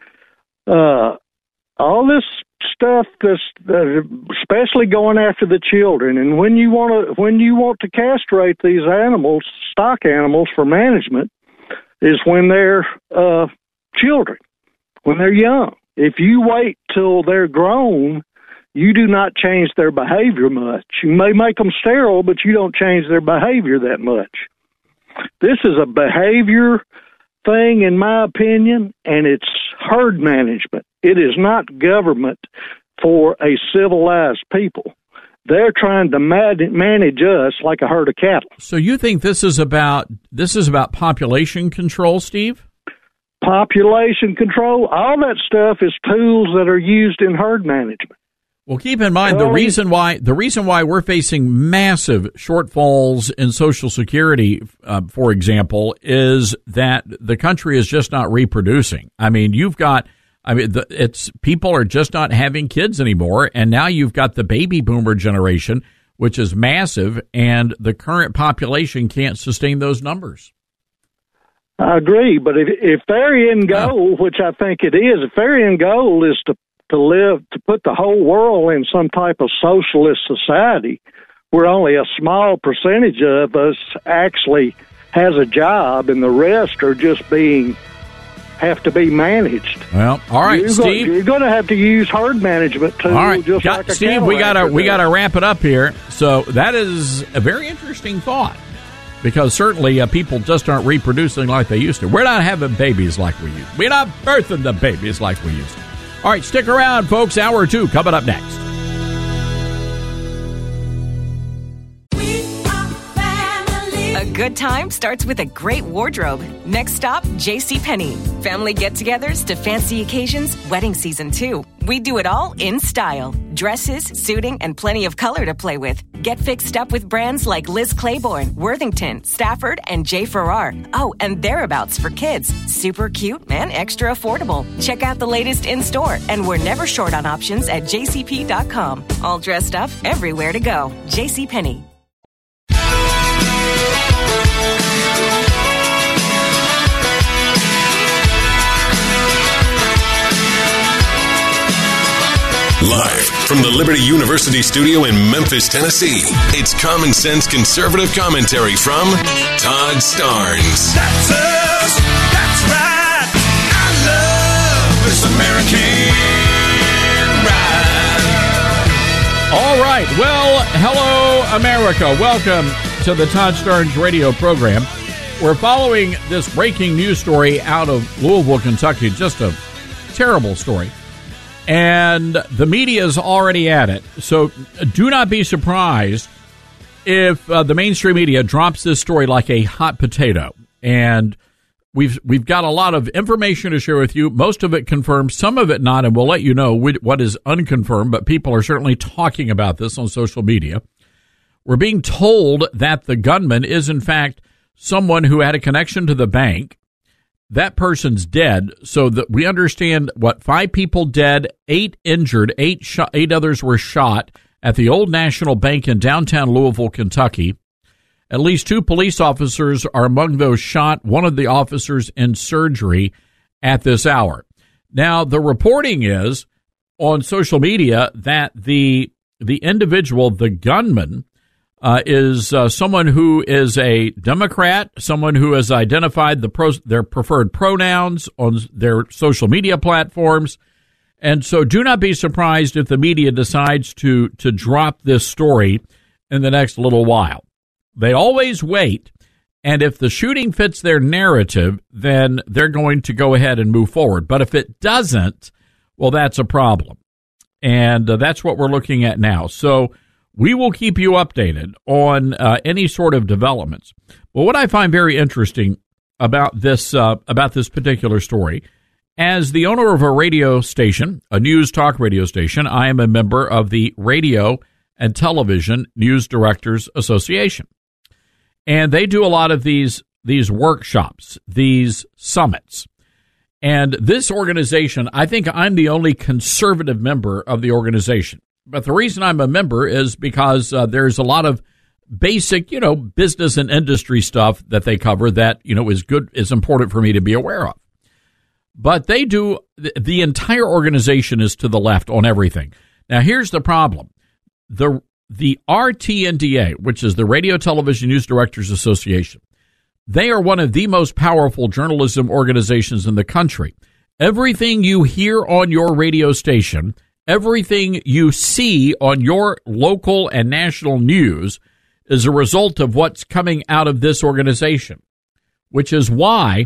All this stuff, especially going after the children, and when you want to castrate these animals, stock animals for management, is when they're children, when they're young. If you wait till they're grown, you do not change their behavior much. You may make them sterile, but you don't change their behavior that much. This is a behavior thing, in my opinion, and it's herd management. It is not government for a civilized people. They're trying to manage us like a herd of cattle.
So you think this is about population control, Steve?
Population control, all that stuff is tools that are used in herd management.
Well, keep in mind the reason why we're facing massive shortfalls in Social Security, for example, is that the country is just not reproducing. I mean, you've got I mean, it's people are just not having kids anymore, and now you've got the baby boomer generation, which is massive, and the current population can't sustain those numbers.
I agree, but if their end goal, which I think it is, if their end goal is to put the whole world in some type of socialist society, where only a small percentage of us actually has a job, and the rest are just have to be managed.
Well, all right, Steve.
You're going to have to use herd management too.
All right,
just like a
Steve. We gotta wrap it up here. So that is a very interesting thought, because certainly people just aren't reproducing like they used to. We're not having babies like we used to. We're not birthing the babies like we used to. All right, stick around, folks. Hour 2 coming up next.
A good time starts with a great wardrobe. Next stop, JCPenney. Family get-togethers to fancy occasions, wedding season too. We do it all in style. Dresses, suiting, and plenty of color to play with. Get fixed up with brands like Liz Claiborne, Worthington, Stafford, and J. Farrar. Oh, and thereabouts for kids. Super cute and extra affordable. Check out the latest in-store, and we're never short on options at jcp.com. All dressed up, everywhere to go. JCPenney.
Live from the Liberty University studio in Memphis, Tennessee, it's Common Sense Conservative Commentary from Todd Starnes.
That's us. That's right. I love this American ride.
All right. Well, hello, America. Welcome to the Todd Starnes radio program. We're following this breaking news story out of Louisville, Kentucky. Just a terrible story. And the media is already at it. So do not be surprised if the mainstream media drops this story like a hot potato. And we've got a lot of information to share with you. Most of it confirmed, some of it not, and we'll let you know what is unconfirmed. But people are certainly talking about this on social media. We're being told that the gunman is, in fact, someone who had a connection to the bank. That person's dead, so that we understand 5 people dead, 8 injured, 8 others were shot at the Old National Bank in downtown Louisville, Kentucky. At least 2 police officers are among those shot, one of the officers in surgery at this hour. Now, the reporting is on social media that the individual, the gunman, is someone who is a Democrat, someone who has identified their preferred pronouns on their social media platforms. And so do not be surprised if the media decides to drop this story in the next little while. They always wait, and if the shooting fits their narrative, then they're going to go ahead and move forward. But if it doesn't, well, that's a problem. And that's what we're looking at now. So we will keep you updated on any sort of developments. But what I find very interesting about this particular story, as the owner of a radio station, a news talk radio station, I am a member of the Radio and Television News Directors Association, and they do a lot of these workshops, these summits. And this organization, I think I'm the only conservative member of the organization. But the reason I'm a member is because there's a lot of basic, business and industry stuff that they cover that, is important for me to be aware of. But they do, the entire organization is to the left on everything. Now, here's the problem. The RTNDA, which is the Radio Television News Directors Association, they are one of the most powerful journalism organizations in the country. Everything you hear on your radio station, everything you see on your local and national news is a result of what's coming out of this organization, which is why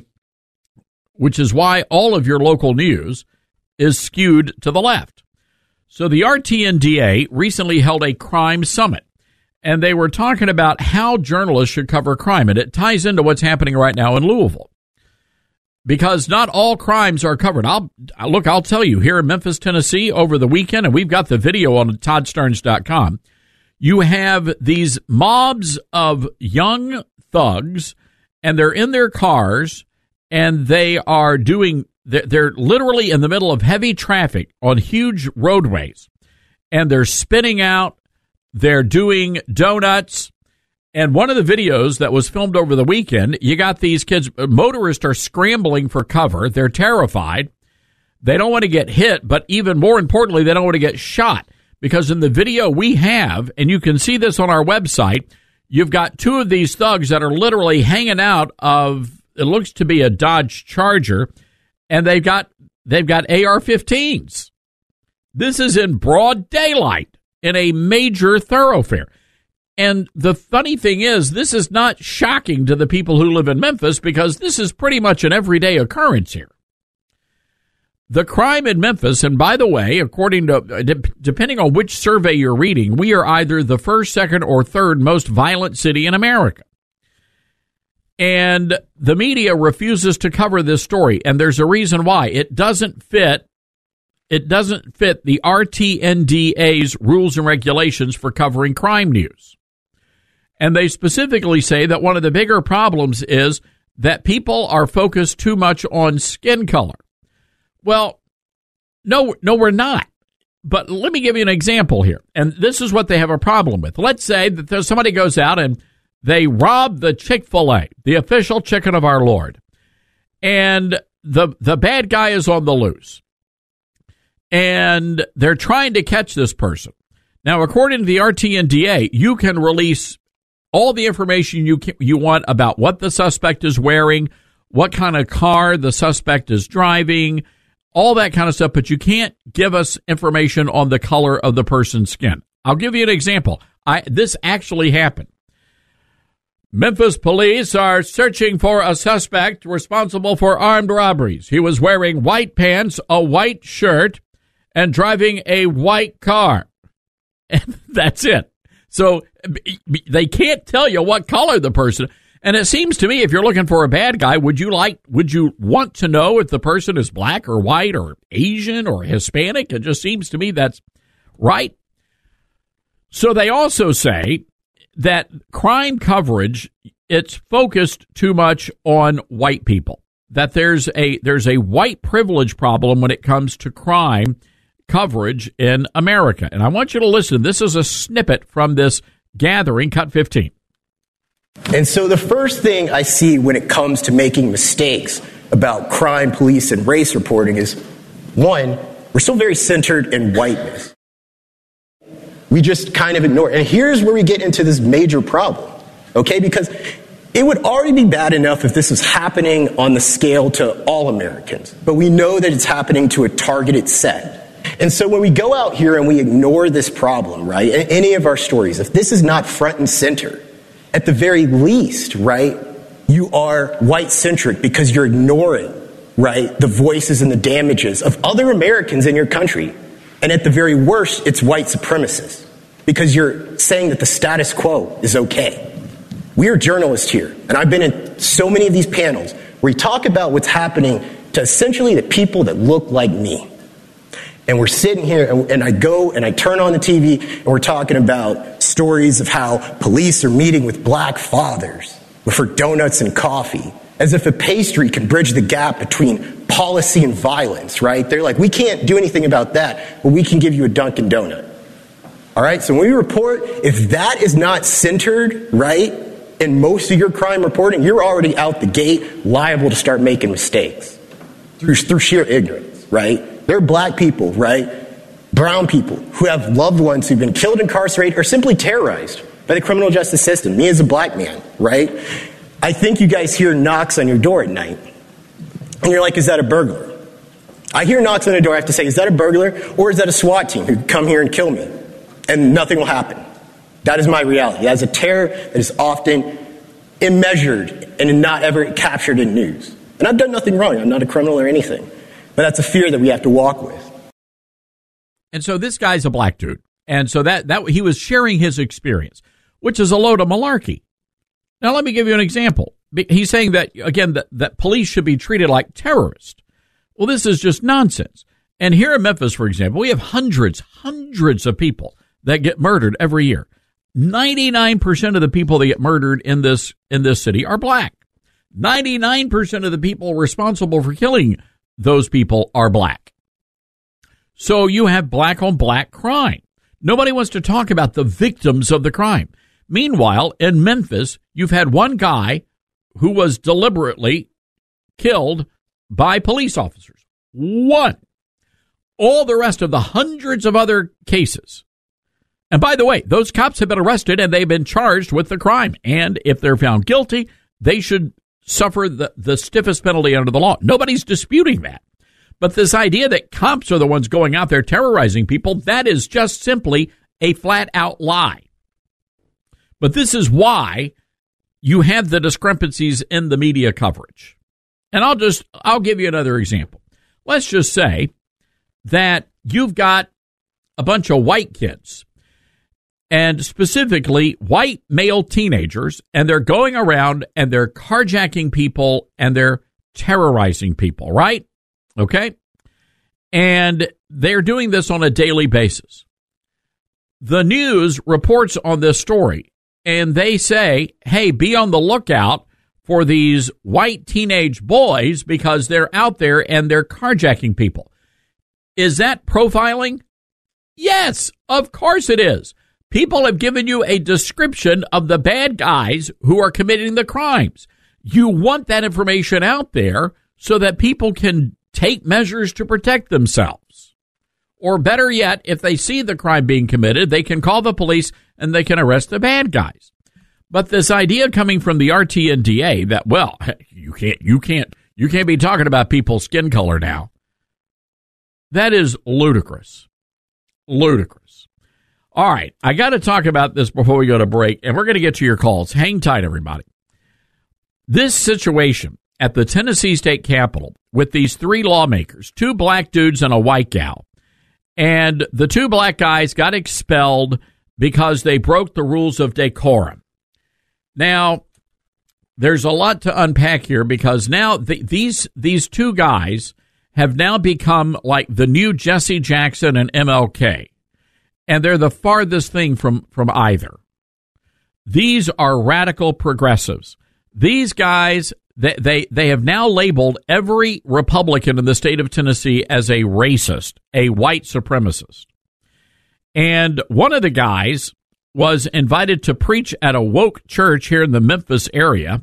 all of your local news is skewed to the left. So the RTNDA recently held a crime summit, and they were talking about how journalists should cover crime, and it ties into what's happening right now in Louisville. Because not all crimes are covered. I'll tell you, here in Memphis, Tennessee, over the weekend, and we've got the video on ToddStarnes.com, you have these mobs of young thugs, and they're in their cars, and they are doing they're literally in the middle of heavy traffic on huge roadways, and they're spinning out. They're doing donuts. And one of the videos that was filmed over the weekend, you got these kids, motorists are scrambling for cover. They're terrified. They don't want to get hit, but even more importantly, they don't want to get shot. Because in the video we have, and you can see this on our website, you've got two of these thugs that are literally hanging out of, it looks to be a Dodge Charger, and they've got AR-15s. This is in broad daylight in a major thoroughfare. And the funny thing is, this is not shocking to the people who live in Memphis because this is pretty much an everyday occurrence here. The crime in Memphis, and by the way, according to, depending on which survey you're reading, we are either the first, second, or third most violent city in America. And the media refuses to cover this story, and there's a reason why. It doesn't fit the RTNDA's rules and regulations for covering crime news. And they specifically say that one of the bigger problems is that people are focused too much on skin color. Well, no, we're not. But let me give you an example here. And this is what they have a problem with. Let's say that somebody goes out and they rob the Chick-fil-A, the official chicken of our Lord. And the bad guy is on the loose. And they're trying to catch this person. Now, according to the RTNDA, you can release all the information you want about what the suspect is wearing, what kind of car the suspect is driving, all that kind of stuff, but you can't give us information on the color of the person's skin. I'll give you an example. This actually happened. Memphis police are searching for a suspect responsible for armed robberies. He was wearing white pants, a white shirt, and driving a white car. And that's it. So they can't tell you what color the person. And it seems to me, if you're looking for a bad guy, would you want to know if the person is black or white or Asian or Hispanic? It just seems to me that's right. So they also say that crime coverage, it's focused too much on white people, that there's a white privilege problem when it comes to crime coverage in America. And I want you to listen. This is a snippet from this gathering, cut 15.
And so the first thing I see when it comes to making mistakes about crime, police, and race reporting is, one, we're still very centered in whiteness. We just kind of ignore it. And here's where we get into this major problem, okay? Because it would already be bad enough if this was happening on the scale to all Americans. But we know that it's happening to a targeted set. And so when we go out here and we ignore this problem, right, in any of our stories, if this is not front and center, at the very least, right, you are white-centric because you're ignoring, right, the voices and the damages of other Americans in your country. And at the very worst, it's white supremacists because you're saying that the status quo is okay. We are journalists here, and I've been in so many of these panels where we talk about what's happening to essentially the people that look like me. And we're sitting here, and I go and I turn on the TV, and we're talking about stories of how police are meeting with black fathers for donuts and coffee, as if a pastry can bridge the gap between policy and violence, right? They're like, we can't do anything about that, but we can give you a Dunkin' Donut. All right, so when we report, if that is not centered, right, in most of your crime reporting, you're already out the gate liable to start making mistakes through sheer ignorance, right? They're black people, right? Brown people who have loved ones who've been killed, incarcerated, or simply terrorized by the criminal justice system. Me as a black man, right? I think you guys hear knocks on your door at night. And you're like, is that a burglar? I hear knocks on the door. I have to say, is that a burglar? Or is that a SWAT team who come here and kill me? And nothing will happen. That is my reality. That is a terror that is often immeasured and not ever captured in news. And I've done nothing wrong. I'm not a criminal or anything. But that's a fear that we have to walk with.
And so this guy's a black dude. And so that he was sharing his experience, which is a load of malarkey. Now, let me give you an example. He's saying that, again, that police should be treated like terrorists. Well, this is just nonsense. And here in Memphis, for example, we have hundreds of people that get murdered every year. 99% of the people that get murdered in this city are black. 99% of the people responsible for killing those people are black. So you have black on black crime. Nobody wants to talk about the victims of the crime. Meanwhile, in Memphis, you've had one guy who was deliberately killed by police officers. One. All the rest of the hundreds of other cases. And by the way, those cops have been arrested and they've been charged with the crime. And if they're found guilty, they should suffer the stiffest penalty under the law. Nobody's disputing that. But this idea that cops are the ones going out there terrorizing people, that is just simply a flat-out lie. But this is why you have the discrepancies in the media coverage. And I'll give you another example. Let's just say that you've got a bunch of white kids, and specifically white male teenagers, and they're going around and they're carjacking people and they're terrorizing people, right? Okay? And they're doing this on a daily basis. The news reports on this story, and they say, hey, be on the lookout for these white teenage boys because they're out there and they're carjacking people. Is that profiling? Yes, of course it is. People have given you a description of the bad guys who are committing the crimes. You want that information out there so that people can take measures to protect themselves. Or better yet, if they see the crime being committed, they can call the police and they can arrest the bad guys. But this idea coming from the RTNDA that, well, you can't be talking about people's skin color now. That is ludicrous. Ludicrous. All right, I got to talk about this before we go to break, and we're going to get to your calls. Hang tight, everybody. This situation at the Tennessee State Capitol with these three lawmakers, two black dudes and a white gal, and the two black guys got expelled because they broke the rules of decorum. Now, there's a lot to unpack here because now these two guys have now become like the new Jesse Jackson and MLK. And they're the farthest thing from either. These are radical progressives. These guys, they have now labeled every Republican in the state of Tennessee as a racist, a white supremacist. And one of the guys was invited to preach at a woke church here in the Memphis area.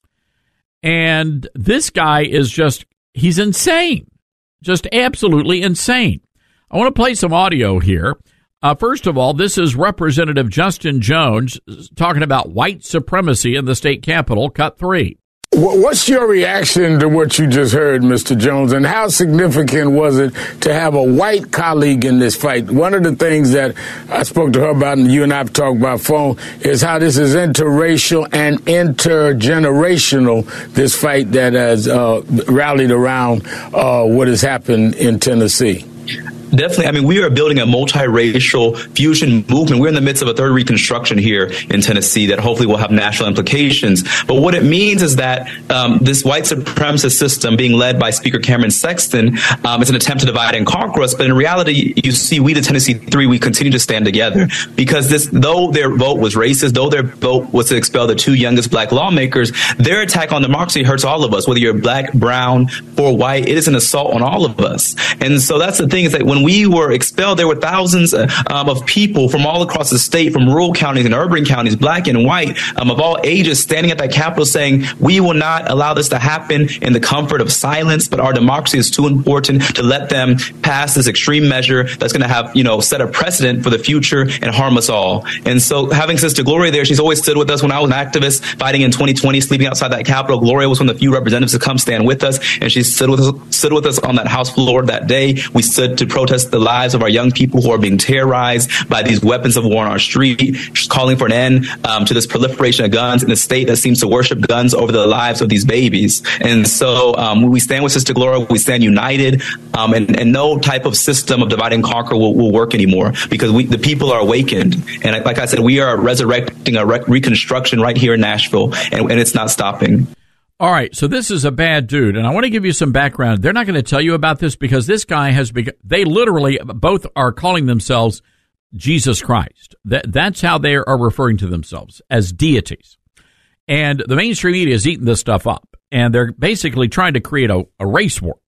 And this guy is he's insane. Just absolutely insane. I want to play some audio here. First of all, this is Representative Justin Jones talking about white supremacy in the state capitol, cut 3.
What's your reaction to what you just heard, Mr. Jones, and how significant was it to have a white colleague in this fight? One of the things that I spoke to her about, and you and I have talked about phone, is how this is interracial and intergenerational, this fight that has rallied around what has happened in Tennessee.
Definitely. I mean, we are building a multiracial fusion movement. We're in the midst of a third Reconstruction here in Tennessee that hopefully will have national implications. But what it means is that this white supremacist system being led by Speaker Cameron Sexton is an attempt to divide and conquer us. But in reality, you see, we, the Tennessee Three, we continue to stand together because though their vote was racist, though their vote was to expel the two youngest black lawmakers, their attack on democracy hurts all of us, whether you're black, brown, or white. It is an assault on all of us. And so that's the thing, is that when we were expelled, there were thousands of people from all across the state, from rural counties and urban counties, black and white, of all ages, standing at that Capitol saying, we will not allow this to happen in the comfort of silence, but our democracy is too important to let them pass this extreme measure that's going to have, set a precedent for the future and harm us all. And so having Sister Gloria there, she's always stood with us. When I was an activist fighting in 2020, sleeping outside that Capitol, Gloria was one of the few representatives to come stand with us, and she stood with us on that House floor that day. We stood to protest the lives of our young people who are being terrorized by these weapons of war on our street, calling for an end to this proliferation of guns in a state that seems to worship guns over the lives of these babies. And so we stand with Sister Gloria, we stand united, and no type of system of divide and conquer will work anymore because the people are awakened. And like I said, we are resurrecting a reconstruction right here in Nashville, and it's not stopping.
All right, so this is a bad dude, and I want to give you some background. They're not going to tell you about this because this guy they literally both are calling themselves Jesus Christ. That's how they are referring to themselves, as deities. And the mainstream media is eating this stuff up, and they're basically trying to create a race war.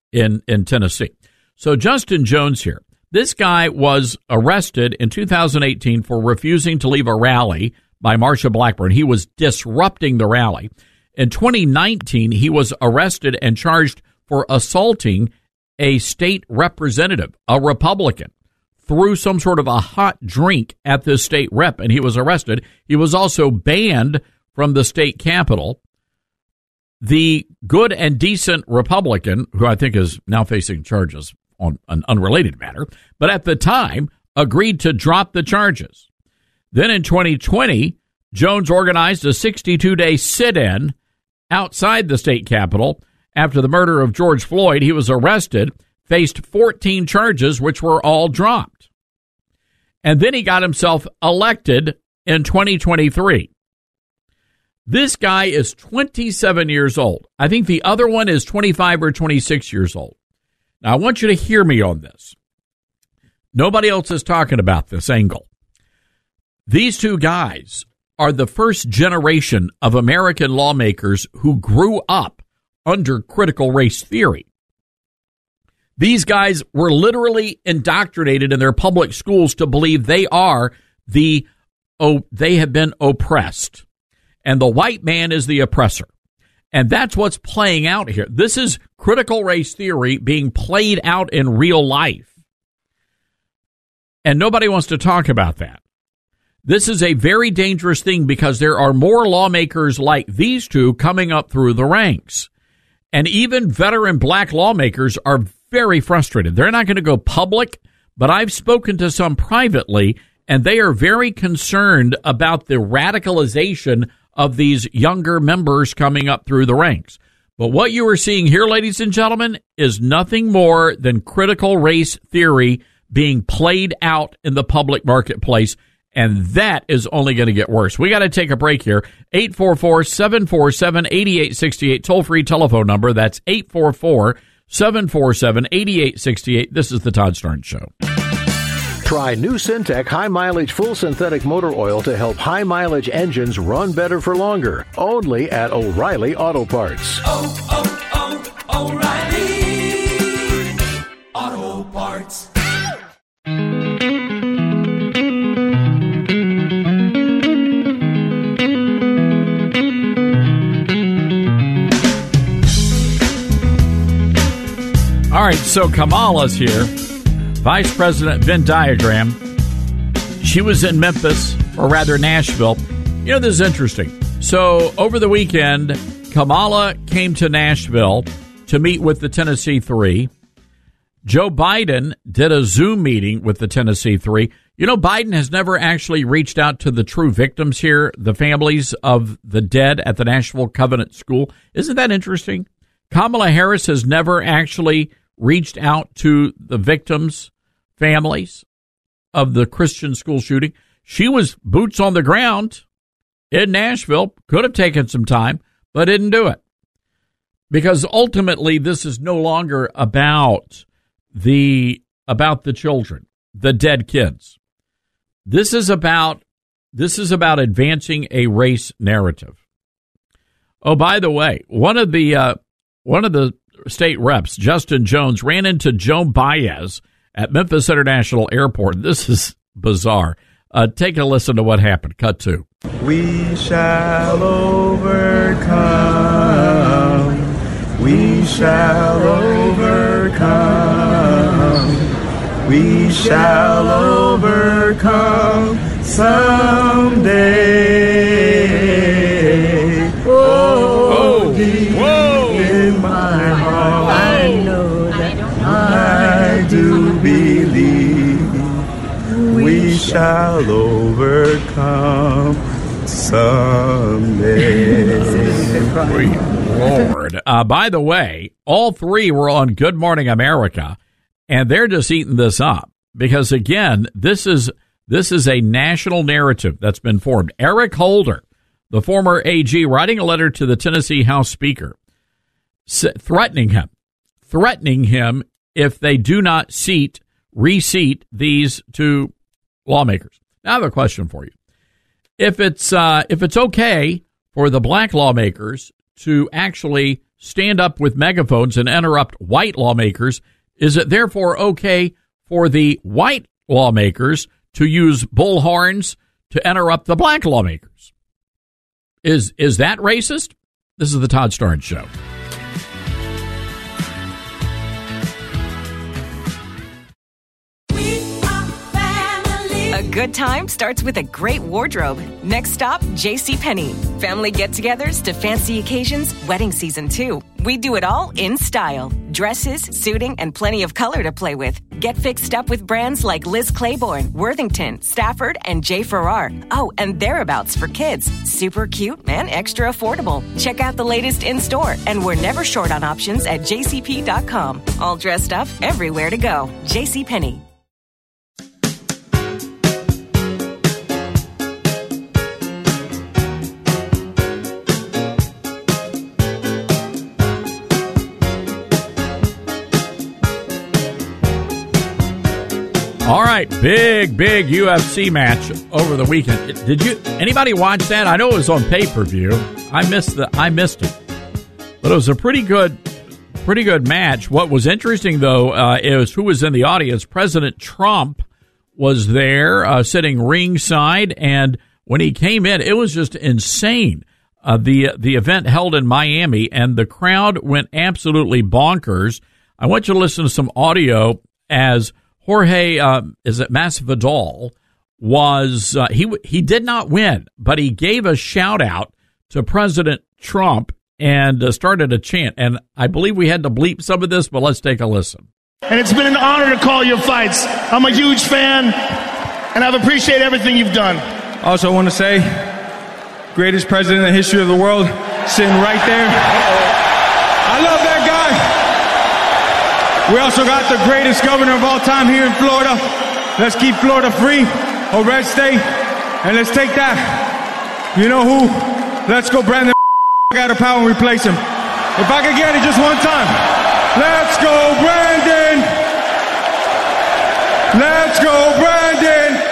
in Tennessee. So Justin Jones here. This guy was arrested in 2018 for refusing to leave a rally by Marsha Blackburn. He was disrupting the rally. In 2019, he was arrested and charged for assaulting a state representative, a Republican, threw some sort of a hot drink at this state rep, and he was arrested. He was also banned from the state capitol. The good and decent Republican, who I think is now facing charges on an unrelated matter, but at the time agreed to drop the charges. Then in 2020, Jones organized a 62-day sit-in outside the state capitol. After the murder of George Floyd, he was arrested, faced 14 charges, which were all dropped. And then he got himself elected in 2023. This guy is 27 years old. I think the other one is 25 or 26 years old. Now, I want you to hear me on this. Nobody else is talking about this angle. These two guys are the first generation of American lawmakers who grew up under critical race theory. These guys were literally indoctrinated in their public schools to believe they are they have been oppressed, and the white man is the oppressor. And that's what's playing out here. This is critical race theory being played out in real life. And nobody wants to talk about that. This is a very dangerous thing because there are more lawmakers like these two coming up through the ranks. And even veteran black lawmakers are very frustrated. They're not going to go public, but I've spoken to some privately, and they are very concerned about the radicalization of these younger members coming up through the ranks. But what you are seeing here, ladies and gentlemen, is nothing more than critical race theory being played out in the public marketplace, and that is only going to get worse. We got to take a break here. 844-747-8868, toll-free telephone number. That's 844-747-8868. This is the Todd Starnes Show.
Try new Syntec high-mileage full synthetic motor oil to help high-mileage engines run better for longer. Only at O'Reilly Auto Parts.
O'Reilly Auto Parts.
All right, so Kamala's here. Vice President Venn diagram. She was in Memphis, or rather Nashville. You know, this is interesting. So over the weekend, Kamala came to Nashville to meet with the Tennessee Three. Joe Biden did a Zoom meeting with the Tennessee Three. You know, Biden has never actually reached out to the true victims here, the families of the dead at the Nashville Covenant School. Isn't that interesting? Kamala Harris has never actually reached out to the victims' families of the Christian school shooting. She was boots on the ground in Nashville, could have taken some time, but didn't do it. Because ultimately, this is no longer about the children, the dead kids. This is about advancing a race narrative. Oh, by the way, one of the state reps, Justin Jones, ran into Joan Baez at Memphis International Airport. This is bizarre. Take a listen to what happened. Cut 2.
We shall overcome. We shall overcome. We shall overcome someday. Oh, deep in my heart, I know that I do believe we shall overcome someday.
Sweet Lord. By the way, all three were on Good Morning America, and they're just eating this up because, again, this is a national narrative that's been formed. Eric Holder, the former AG, writing a letter to the Tennessee House Speaker, threatening him if they do not reseat these two lawmakers. Now I have a question for you. If it's okay for the black lawmakers to actually stand up with megaphones and interrupt white lawmakers, is it therefore okay for the white lawmakers to use bullhorns to interrupt the black lawmakers? Is that racist? This is the Todd Starnes Show.
A good time starts with a great wardrobe. Next stop, JCPenney. Family get-togethers to fancy occasions, wedding season 2. We do it all in style. Dresses, suiting, and plenty of color to play with. Get fixed up with brands like Liz Claiborne, Worthington, Stafford, and J. Farrar. Oh, and Thereabouts for kids. Super cute and extra affordable. Check out the latest in-store, and we're never short on options at jcp.com. All dressed up, everywhere to go. JCPenney.
All right, big UFC match over the weekend. Did anybody watch that? I know it was on pay-per-view. I missed it, but it was a pretty good match. What was interesting though is who was in the audience. President Trump was there, sitting ringside, and when he came in, it was just insane. The event held in Miami, and the crowd went absolutely bonkers. I want you to listen to some audio as Jorge, Masvidal was, he did not win, but he gave a shout out to President Trump and started a chant. And I believe we had to bleep some of this, but let's take a listen.
And it's been an honor to call your fights. I'm a huge fan, and I've appreciated everything you've done.
Also, I want to say, greatest president in the history of the world, sitting right there. I love that guy. We also got the greatest governor of all time here in Florida. Let's keep Florida free, a red state, and let's take that. You know who? Let's go Brandon out of power and replace him. If I could get it just one time. Let's go Brandon! Let's go Brandon!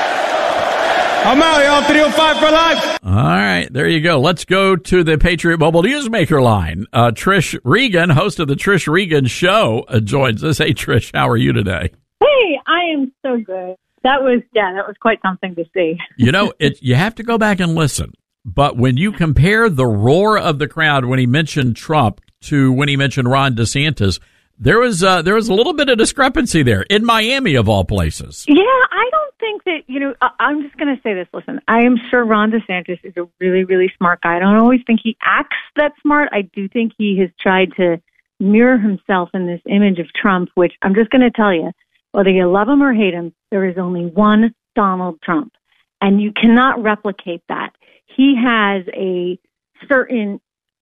I'm out, y'all. 305 for life.
All right, there you go. Let's go to the Patriot Mobile Newsmaker line. Trish Regan, host of the Trish Regan Show, joins us. Hey, Trish, how are you today?
Hey, I am so good. That was quite something to see.
You know, you have to go back and listen. But when you compare the roar of the crowd when he mentioned Trump to when he mentioned Ron DeSantis, there was a little bit of discrepancy there in Miami, of all places.
Yeah, I don't think that, I'm just going to say this. Listen, I am sure Ron DeSantis is a really, really smart guy. I don't always think he acts that smart. I do think he has tried to mirror himself in this image of Trump, which I'm just going to tell you, whether you love him or hate him, there is only one Donald Trump. And you cannot replicate that. He has a certain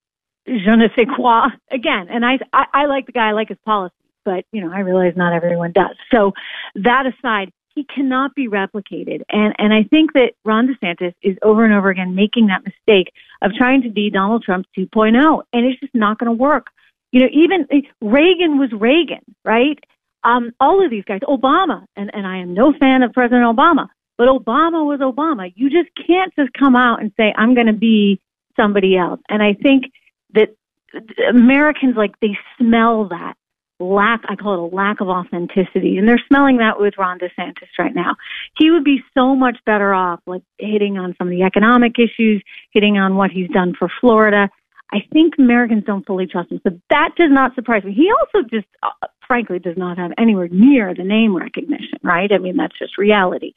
je ne sais quoi, again, and I like the guy, I like his policies, but, I realize not everyone does. So that aside, he cannot be replicated. And I think that Ron DeSantis is over and over again making that mistake of trying to be Donald Trump 2.0, and it's just not going to work. Even Reagan was Reagan, right? All of these guys, Obama, and I am no fan of President Obama, but Obama was Obama. You just can't just come out and say, I'm going to be somebody else. And I think that Americans, they smell that lack, I call it a lack of authenticity, and they're smelling that with Ron DeSantis right now. He would be so much better off, hitting on some of the economic issues, hitting on what he's done for Florida. I think Americans don't fully trust him, so that does not surprise me. He also just, frankly, does not have anywhere near the name recognition, right? I mean, that's just reality.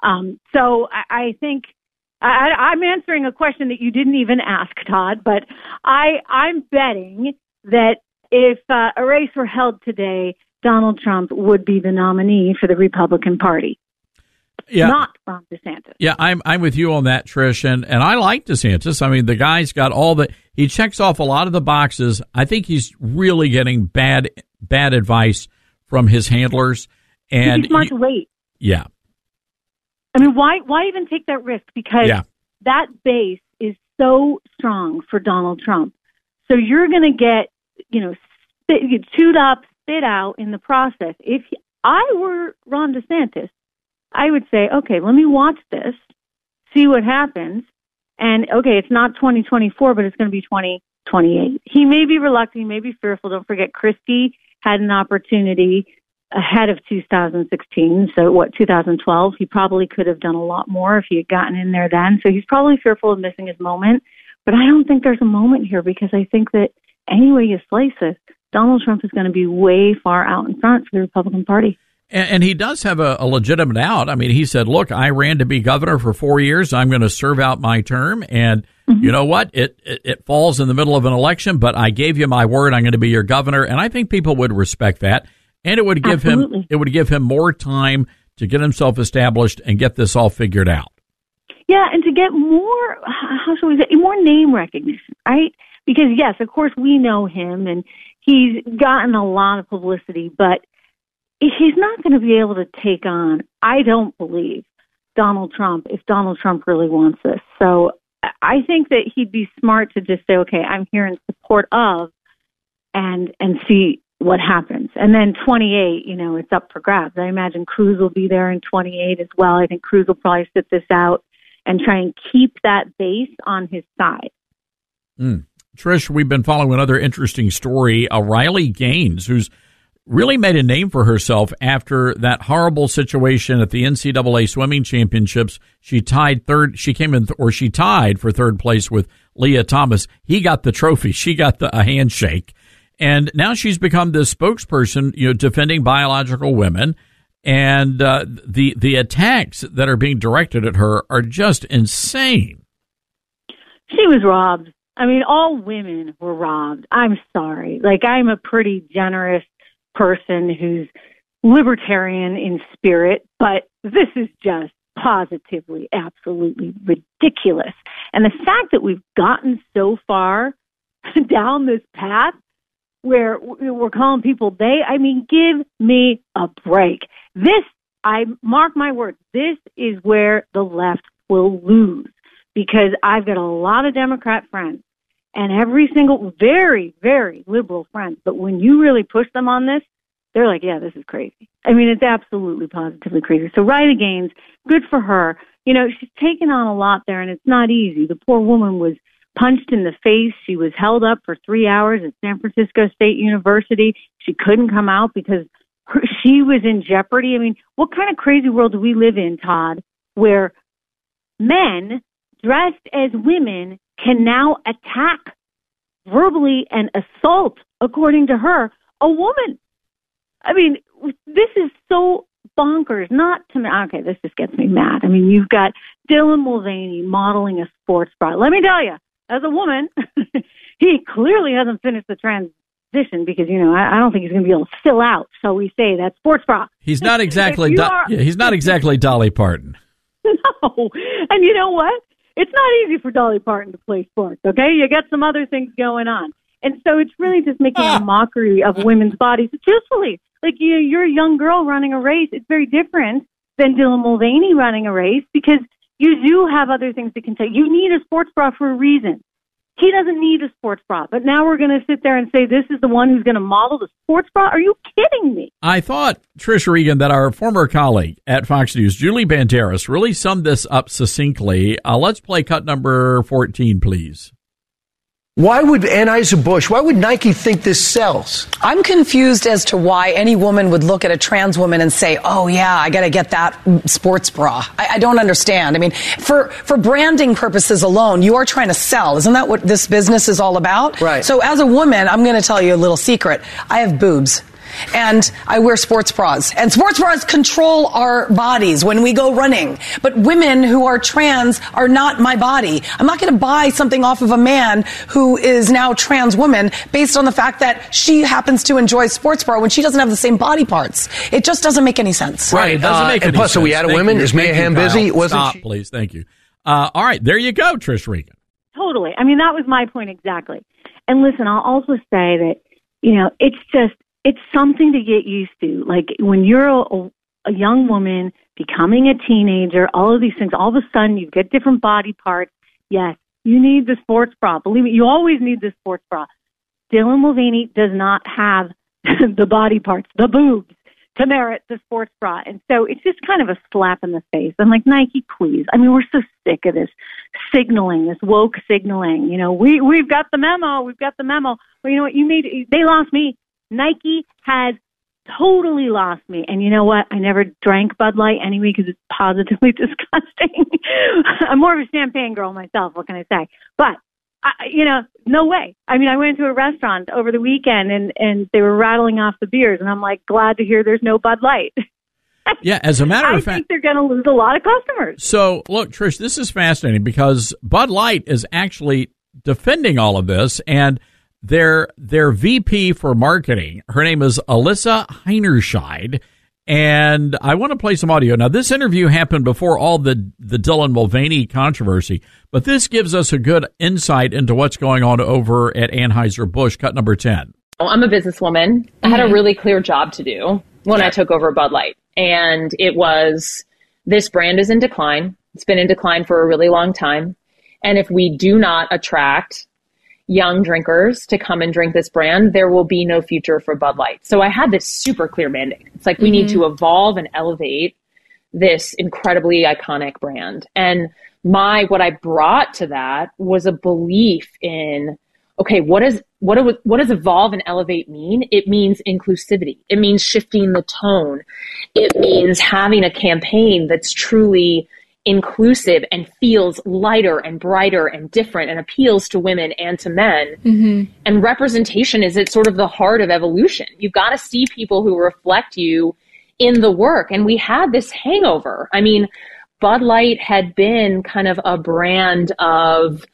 So I think I'm answering a question that you didn't even ask, Todd, but I'm betting that if a race were held today, Donald Trump would be the nominee for the Republican Party. Yeah. Not Ron DeSantis.
Yeah, I'm with you on that, Trish, and I like DeSantis. I mean, the guy's got he checks off a lot of the boxes. I think he's really getting bad advice from his handlers. And
he's much late.
Yeah.
I mean, why even take that risk? Because that base is so strong for Donald Trump. So you're going to get, chewed up, spit out in the process. If I were Ron DeSantis, I would say, okay, let me watch this, see what happens. And, okay, it's not 2024, but it's going to be 28. He may be reluctant. He may be fearful. Don't forget, Christie had an opportunity ahead of 2016. So 2012? He probably could have done a lot more if he had gotten in there then. So he's probably fearful of missing his moment. But I don't think there's a moment here because I think that any way you slice it, Donald Trump is going to be way far out in front for the Republican Party.
And he does have a legitimate out. I mean, he said, look, I ran to be governor for 4 years. I'm going to serve out my term. And you know what? It falls in the middle of an election, but I gave you my word. I'm going to be your governor. And I think people would respect that. And it would give him more time to get himself established and get this all figured out.
Yeah, and to get more, how shall we say, more name recognition, right? Because, yes, of course, we know him, and he's gotten a lot of publicity, but he's not going to be able to take on, I don't believe, Donald Trump if Donald Trump really wants this. So I think that he'd be smart to just say, okay, I'm here in support of and see what happens. And then 28, it's up for grabs. I imagine Cruz will be there in 28 as well. I think Cruz will probably sit this out and try and keep that base on his side.
Trish, we've been following another interesting story. Riley Gaines, who's really made a name for herself after that horrible situation at the NCAA swimming championships. She tied for third place with Leah Thomas. He got the trophy. She got a handshake. And now she's become this spokesperson, defending biological women. And the attacks that are being directed at her are just insane.
She was robbed. I mean, all women were robbed. I'm sorry. I'm a pretty generous person who's libertarian in spirit, but this is just positively, absolutely ridiculous. And the fact that we've gotten so far down this path where we're calling people they, give me a break. This, I mark my words, this is where the left will lose because I've got a lot of Democrat friends and every single very, very liberal friend. But when you really push them on this, they're like, yeah, this is crazy. It's absolutely positively crazy. So Riley Gaines, good for her. She's taken on a lot there and it's not easy. The poor woman was punched in the face. She was held up for 3 hours at San Francisco State University. She couldn't come out because she was in jeopardy. What kind of crazy world do we live in, Todd, where men dressed as women can now attack verbally and assault, according to her, a woman? This is so bonkers. Not to me. Okay, this just gets me mad. You've got Dylan Mulvaney modeling a sports bra. Let me tell you, as a woman, he clearly hasn't finished the transition because, I don't think he's going to be able to fill out, shall we say, that sports bra.
He's not exactly he's not exactly Dolly Parton.
No. And you know what? It's not easy for Dolly Parton to play sports, okay? You got some other things going on. And so it's really just making a mockery of women's bodies. Truthfully, you're a young girl running a race. It's very different than Dylan Mulvaney running a race because you do have other things that can take. You need a sports bra for a reason. He doesn't need a sports bra. But now we're going to sit there and say this is the one who's going to model the sports bra? Are you kidding me?
I thought, Trish Regan, that our former colleague at Fox News, Julie Banderas, really summed this up succinctly. Let's play cut number 14, please.
Why would Anheuser-Busch, why would Nike think this sells?
I'm confused as to why any woman would look at a trans woman and say, oh, yeah, I got to get that sports bra. I don't understand. For branding purposes alone, you are trying to sell. Isn't that what this business is all about?
Right.
So as a woman, I'm going to tell you a little secret. I have boobs. And I wear sports bras. And sports bras control our bodies when we go running. But women who are trans are not my body. I'm not going to buy something off of a man who is now trans woman based on the fact that she happens to enjoy sports bra when she doesn't have the same body parts. It just doesn't make any sense.
Right. It doesn't make any sense.
And plus, are we out of women? Is Mia Hamm busy?
Stop, please. Thank you. All right. There you go, Trish Regan.
Totally. That was my point exactly. And listen, I'll also say that, it's something to get used to. When you're a young woman becoming a teenager, all of these things, all of a sudden you get different body parts. Yes, you need the sports bra. Believe me, you always need the sports bra. Dylan Mulvaney does not have the body parts, the boobs, to merit the sports bra. And so it's just kind of a slap in the face. I'm like, Nike, please. I mean, we're so sick of this signaling, this woke signaling. You know, we've got the memo. We've got the memo. Well, you know what? They lost me. Nike has totally lost me. And you know what? I never drank Bud Light anyway because it's positively disgusting. I'm more of a champagne girl myself. What can I say? But no way. I mean, I went to a restaurant over the weekend and they were rattling off the beers, and I'm like, glad to hear there's no Bud Light.
Yeah, as a matter of fact,
I think they're going to lose a lot of customers.
So, look, Trish, this is fascinating because Bud Light is actually defending all of this, and their VP for marketing, her name is Alyssa Heinerscheid, and I want to play some audio. Now, this interview happened before all the Dylan Mulvaney controversy, but this gives us a good insight into what's going on over at Anheuser-Busch. Cut number 10.
I'm a businesswoman. I had a really clear job to do when I took over Bud Light. And it was, this brand is in decline. It's been in decline for a really long time. And if we do not attract young drinkers to come and drink this brand, there will be no future for Bud Light. So I had this super clear mandate. It's like we need to evolve and elevate this incredibly iconic brand. And what I brought to that was a belief in, okay, what does evolve and elevate mean? It means inclusivity. It means shifting the tone. It means having a campaign that's truly inclusive and feels lighter and brighter and different and appeals to women and to men. Mm-hmm. And representation is at sort of the heart of evolution. You've got to see people who reflect you in the work. And we had this hangover. I mean, Bud Light had been kind of a brand of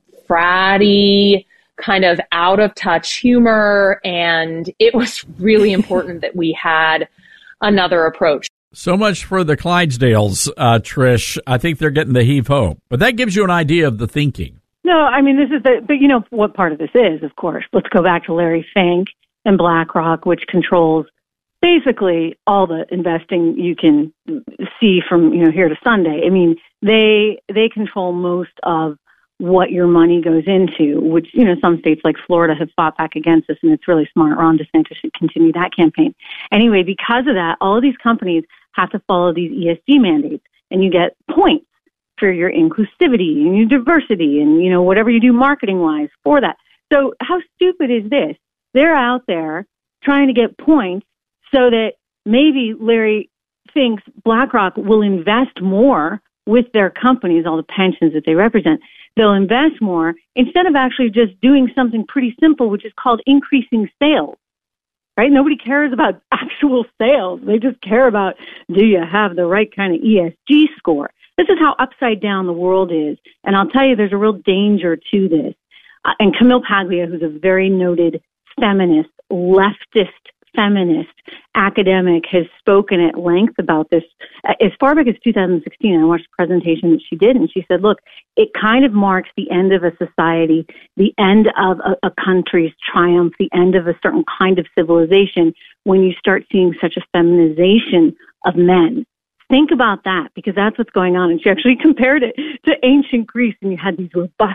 fratty, kind of out of touch humor. And it was really important that we had another approach.
So much for the Clydesdales, Trish. I think they're getting the heave-ho. But that gives you an idea of the thinking.
No, I mean, but you know what part of this is, of course. Let's go back to Larry Fink and BlackRock, which controls basically all the investing you can see from, here to Sunday. I mean, they control most of what your money goes into, which, some states like Florida have fought back against this, and it's really smart. Ron DeSantis should continue that campaign. Anyway, because of that, all of these companies have to follow these ESG mandates, and you get points for your inclusivity and your diversity and, whatever you do marketing-wise for that. So how stupid is this? They're out there trying to get points so that maybe Larry Fink's BlackRock will invest more with their companies, all the pensions that they represent. They'll invest more instead of actually just doing something pretty simple, which is called increasing sales, right? Nobody cares about actual sales. They just care about, do you have the right kind of ESG score? This is how upside down the world is. And I'll tell you, there's a real danger to this. And Camille Paglia, who's a very noted feminist, leftist feminist academic, has spoken at length about this as far back as 2016. I watched a presentation that she did, and she said, look, it kind of marks the end of a society, the end of a country's triumph, the end of a certain kind of civilization when you start seeing such a feminization of men. Think about that, because that's what's going on. And she actually compared it to ancient Greece, and you had these robust,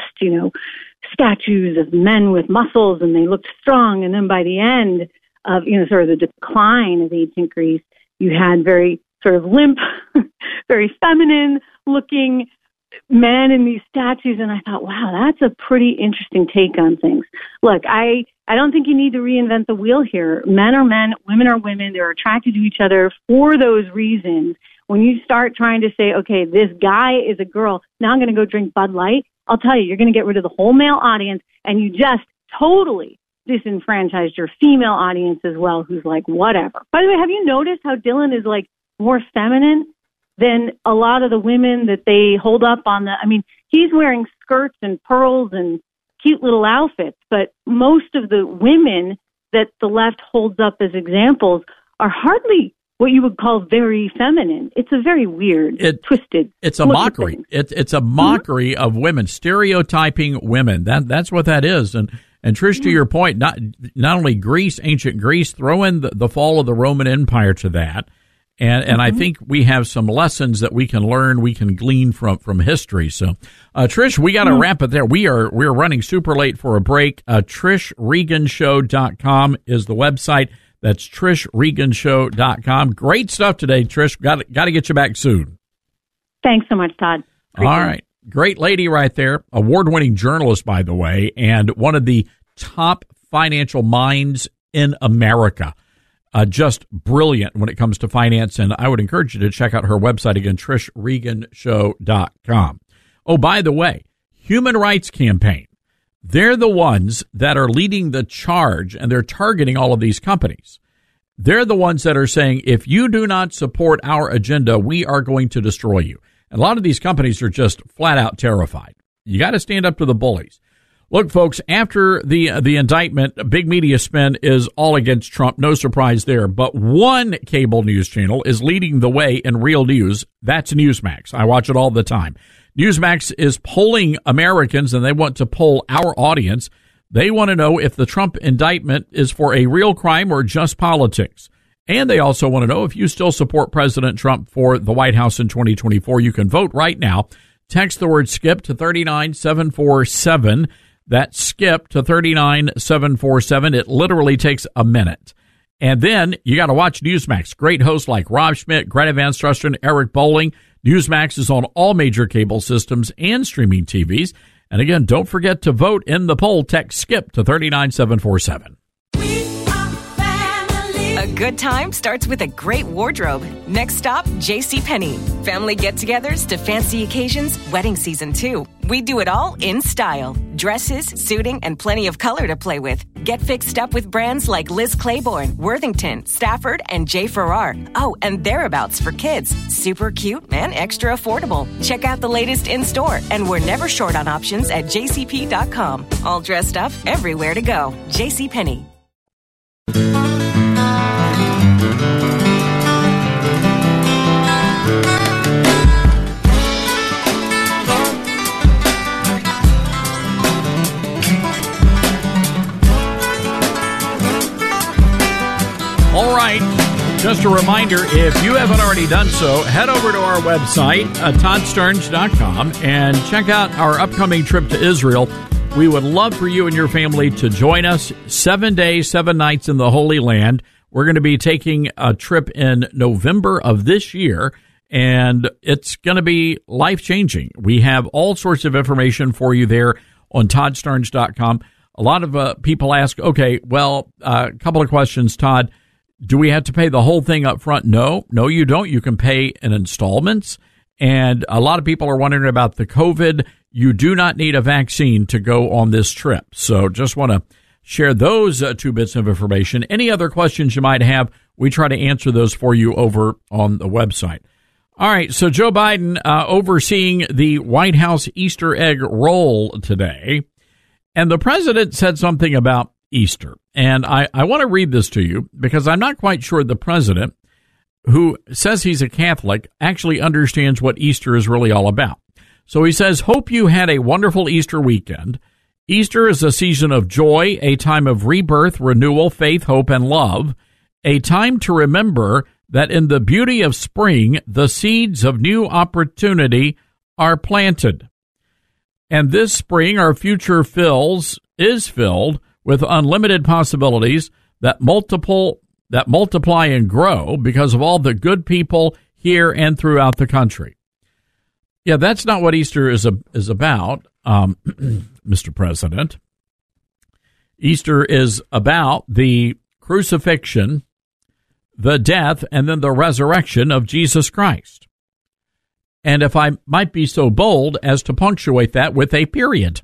statues of men with muscles, and they looked strong. And then by the end of, sort of the decline of ancient Greece, you had very sort of limp, very feminine looking men in these statues. And I thought, wow, that's a pretty interesting take on things. Look, I don't think you need to reinvent the wheel here. Men are men, women are women. They're attracted to each other for those reasons. When you start trying to say, okay, this guy is a girl, now I'm going to go drink Bud Light, I'll tell you, you're going to get rid of the whole male audience, and you just totally disenfranchised your female audience as well, who's like, whatever. By the way, have you noticed how Dylan is like more feminine than a lot of the women that they hold up on he's wearing skirts and pearls and cute little outfits, but most of the women that the left holds up as examples are hardly what you would call very feminine. It's a very weird, twisted.
It's a mockery. It's a mockery of women, stereotyping women. That's what that is. And Trish, to your point, not only Greece, ancient Greece, throw in the fall of the Roman Empire to that. And I think we have some lessons that we can learn, we can glean from history. So, Trish, we got to wrap it there. We're running super late for a break. TrishReganShow.com is the website. That's TrishReganShow.com. Great stuff today, Trish. Got to get you back soon.
Thanks so much, Todd.
All right. Great lady right there. Award-winning journalist, by the way, and one of the top financial minds in America. Just brilliant when it comes to finance, and I would encourage you to check out her website again, TrishReganShow.com. Oh, by the way, Human Rights Campaign. They're the ones that are leading the charge, and they're targeting all of these companies. They're the ones that are saying, if you do not support our agenda, we are going to destroy you. And a lot of these companies are just flat out terrified. You got to stand up to the bullies. Look, folks, after the indictment, big media spin is all against Trump. No surprise there. But one cable news channel is leading the way in real news. That's Newsmax. I watch it all the time. Newsmax is polling Americans, and they want to poll our audience. They want to know if the Trump indictment is for a real crime or just politics. And they also want to know if you still support President Trump for the White House in 2024. You can vote right now. Text the word SKIP to 39747. That's SKIP to 39747. It literally takes a minute. And then you got to watch Newsmax. Great hosts like Rob Schmidt, Greta Van Susteren, Eric Bolling. Newsmax is on all major cable systems and streaming TVs. And again, don't forget to vote in the poll. Text SKIP to 39747.
A good time starts with a great wardrobe. Next stop, JCPenney. Family get-togethers to fancy occasions, wedding season too. We do it all in style. Dresses, suiting, and plenty of color to play with. Get fixed up with brands like Liz Claiborne, Worthington, Stafford, and J. Farrar. Oh, and thereabouts for kids. Super cute and extra affordable. Check out the latest in-store, and we're never short on options at jcp.com. All dressed up, everywhere to go. JCPenney.
All right, just a reminder, if you haven't already done so, head over to our website, ToddStarnes.com, and check out our upcoming trip to Israel. We would love for you and your family to join us. 7 days, 7 nights in the Holy Land. We're going to be taking a trip in November of this year, and it's going to be life-changing. We have all sorts of information for you there on ToddStarnes.com. A lot of people ask, okay, well, a couple of questions, Todd. Do we have to pay the whole thing up front? No, you don't. You can pay in installments. And a lot of people are wondering about the COVID. You do not need a vaccine to go on this trip. So just want to share those 2 bits of information. Any other questions you might have, we try to answer those for you over on the website. All right, so Joe Biden overseeing the White House Easter egg roll today. And the president said something about Easter. And I want to read this to you because I'm not quite sure the president, who says he's a Catholic, actually understands what Easter is really all about. So he says, hope you had a wonderful Easter weekend. Easter is a season of joy, a time of rebirth, renewal, faith, hope, and love, a time to remember that in the beauty of spring, the seeds of new opportunity are planted. And this spring, our future is filled with unlimited possibilities that multiply and grow because of all the good people here and throughout the country. Yeah, that's not what Easter is about, Mr. President. Easter is about the crucifixion, the death, and then the resurrection of Jesus Christ. And if I might be so bold as to punctuate that with a period.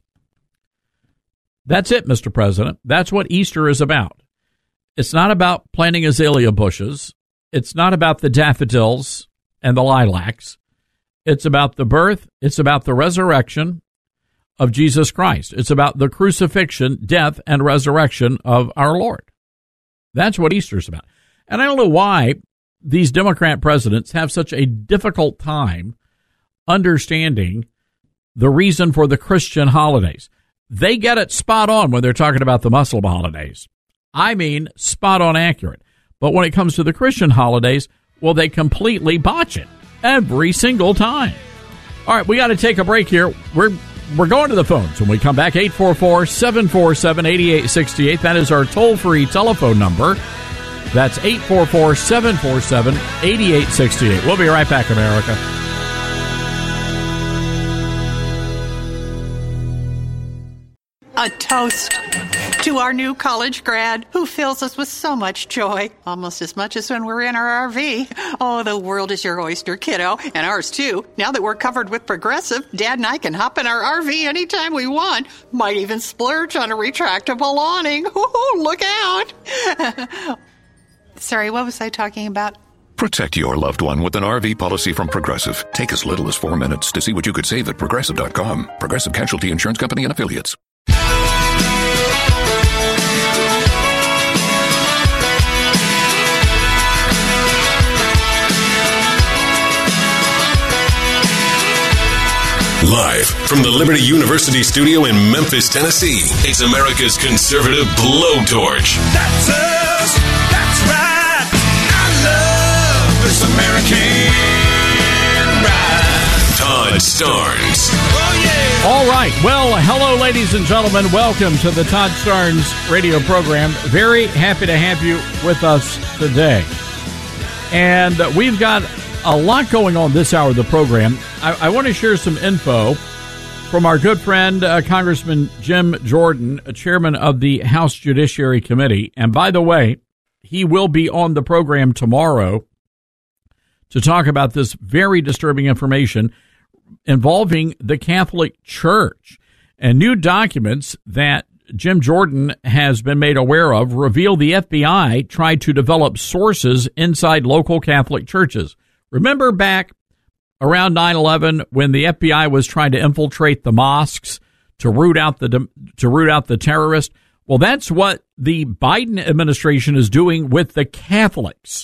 That's it, Mr. President. That's what Easter is about. It's not about planting azalea bushes. It's not about the daffodils and the lilacs. It's about the birth. It's about the resurrection of Jesus Christ. It's about the crucifixion, death, and resurrection of our Lord. That's what Easter's about. And I don't know why these Democrat presidents have such a difficult time understanding the reason for the Christian holidays. They get it spot on when they're talking about the Muslim holidays. I mean, spot on accurate. But when it comes to the Christian holidays, well, they completely botch it every single time. All right, we got to take a break here. We're going to the phones. When we come back, 844-747-8868. That is our toll-free telephone number. That's 844-747-8868. We'll be right back, America.
A toast to our new college grad who fills us with so much joy, almost as much as when we're in our RV. Oh, the world is your oyster, kiddo, and ours too. Now that we're covered with Progressive, Dad and I can hop in our RV anytime we want. Might even splurge on a retractable awning. Ooh, look out. Sorry, what was I talking about?
Protect your loved one with an RV policy from Progressive. Take as little as 4 minutes to see what you could save at Progressive.com. Progressive Casualty Insurance Company and Affiliates.
Live from the Liberty University studio in Memphis, Tennessee, it's America's conservative blowtorch.
That's us. That's right. I love this American ride.
Todd Starnes.
Oh, yeah.
All right. Well, hello, ladies and gentlemen. Welcome to the Todd Starnes radio program. Very happy to have you with us today. And we've got a lot going on this hour of the program. I want to share some info from our good friend, Congressman Jim Jordan, chairman of the House Judiciary Committee. And by the way, he will be on the program tomorrow to talk about this very disturbing information involving the Catholic Church. And new documents that Jim Jordan has been made aware of reveal the FBI tried to develop sources inside local Catholic churches. Remember back around 9/11 when the FBI was trying to infiltrate the mosques to root out the terrorists? Well, that's what the Biden administration is doing with the Catholics.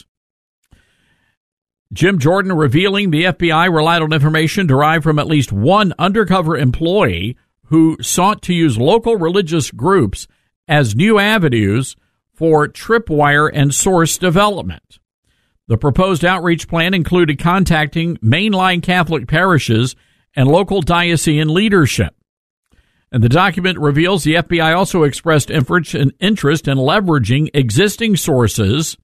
Jim Jordan revealing the FBI relied on information derived from at least one undercover employee who sought to use local religious groups as new avenues for tripwire and source development. The proposed outreach plan included contacting mainline Catholic parishes and local diocesan leadership. And the document reveals the FBI also expressed interest in leveraging existing sources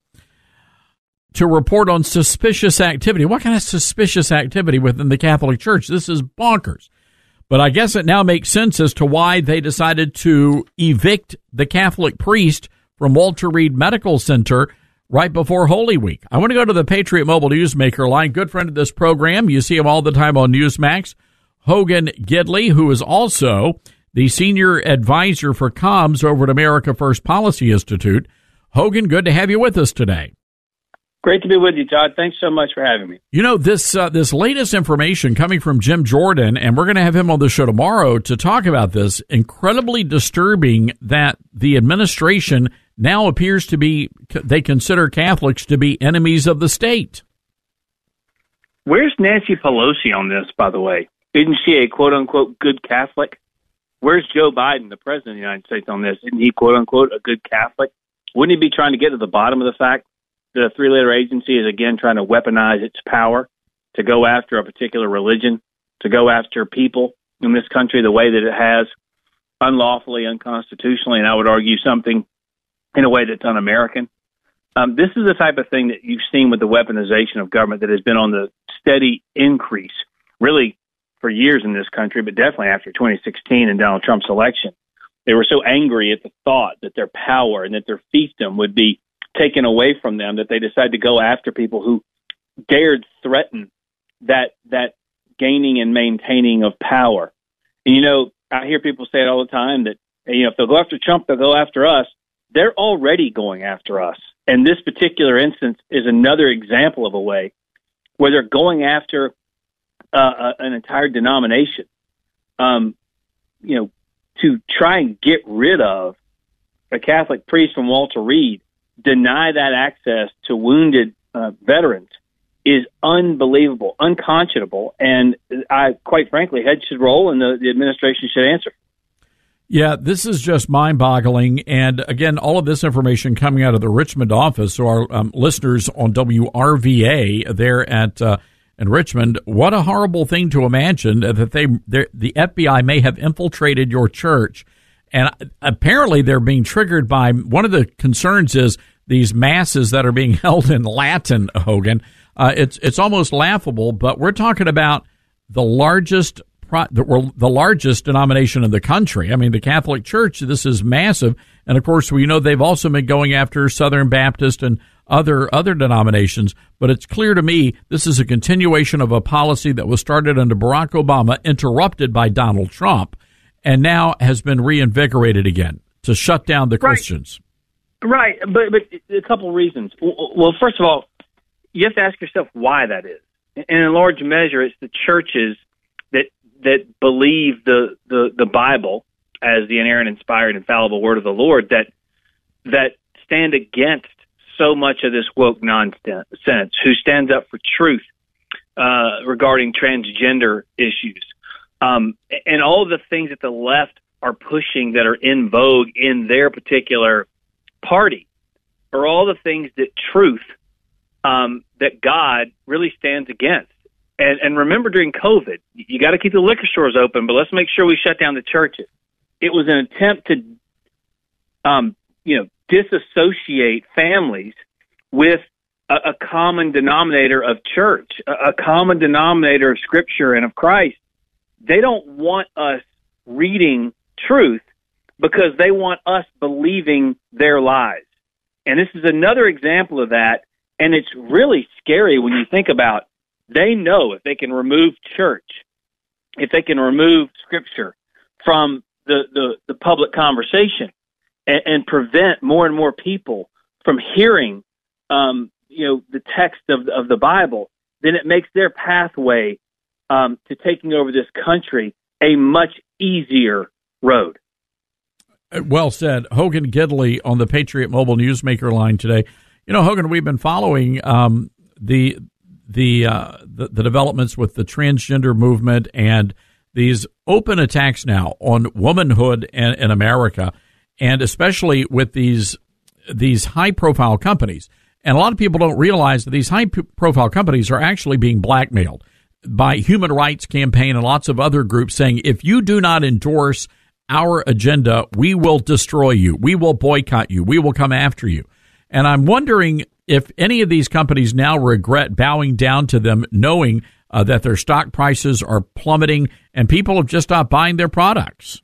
to report on suspicious activity. What kind of suspicious activity within the Catholic Church? This is bonkers. But I guess it now makes sense as to why they decided to evict the Catholic priest from Walter Reed Medical Center right before Holy Week. I want to go to the Patriot Mobile Newsmaker line. Good friend of this program. You see him all the time on Newsmax. Hogan Gidley, who is also the senior advisor for comms over at America First Policy Institute. Hogan, good to have you with us today.
Great to be with you, Todd. Thanks so much for having me.
You know, this latest information coming from Jim Jordan, and we're going to have him on the show tomorrow to talk about this, incredibly disturbing that the administration now appears to be, they consider Catholics to be enemies of the state.
Where's Nancy Pelosi on this, by the way? Isn't she a quote-unquote good Catholic? Where's Joe Biden, the president of the United States, on this? Isn't he quote-unquote a good Catholic? Wouldn't he be trying to get to the bottom of the fact that a three-letter agency is, again, trying to weaponize its power to go after a particular religion, to go after people in this country the way that it has, unlawfully, unconstitutionally, and I would argue something in a way that's un-American? This is the type of thing that you've seen with the weaponization of government that has been on the steady increase, really, for years in this country, but definitely after 2016 and Donald Trump's election. They were so angry at the thought that their power and that their fiefdom would be taken away from them that they decided to go after people who dared threaten that gaining and maintaining of power. And, you know, I hear people say it all the time that, you know, if they'll go after Trump, they'll go after us. They're already going after us. And this particular instance is another example of a way where they're going after an entire denomination, you know, to try and get rid of a Catholic priest from Walter Reed, deny that access to wounded veterans is unbelievable, unconscionable, and quite frankly, heads should roll and the administration should answer.
Yeah, this is just mind-boggling. And again, all of this information coming out of the Richmond office. So our listeners on WRVA there in Richmond, what a horrible thing to imagine that the FBI may have infiltrated your church. And apparently they're being triggered by, one of the concerns is these masses that are being held in Latin, Hogan. It's almost laughable, but we're talking about the largest denomination in the country. I mean, the Catholic Church, this is massive. And of course, we know they've also been going after Southern Baptist and other denominations. But it's clear to me this is a continuation of a policy that was started under Barack Obama, interrupted by Donald Trump, and now has been reinvigorated again to shut down the Christians.
Right. But a couple of reasons. Well, first of all, you have to ask yourself why that is. And in large measure, it's the churches that believe the Bible as the inerrant, inspired, infallible word of the Lord that stand against so much of this woke nonsense, who stands up for truth regarding transgender issues. And all of the things that the left are pushing that are in vogue in their particular party are all the things that truth, that God really stands against. And remember, during COVID, you got to keep the liquor stores open, but let's make sure we shut down the churches. It was an attempt to, disassociate families with a common denominator of church, a common denominator of Scripture and of Christ. They don't want us reading truth because they want us believing their lies. And this is another example of that. And it's really scary when you think about, they know if they can remove church, if they can remove Scripture from the public conversation and prevent more and more people from hearing, the text of the Bible, then it makes their pathway to taking over this country a much easier road.
Well said. Hogan Gidley on the Patriot Mobile Newsmaker line today. You know, Hogan, we've been following the developments with the transgender movement and these open attacks now on womanhood in America, and especially with these high-profile companies. And a lot of people don't realize that these high-profile companies are actually being blackmailed by Human Rights Campaign and lots of other groups saying, if you do not endorse our agenda, we will destroy you. We will boycott you. We will come after you. And I'm wondering if any of these companies now regret bowing down to them, knowing that their stock prices are plummeting and people have just stopped buying their products.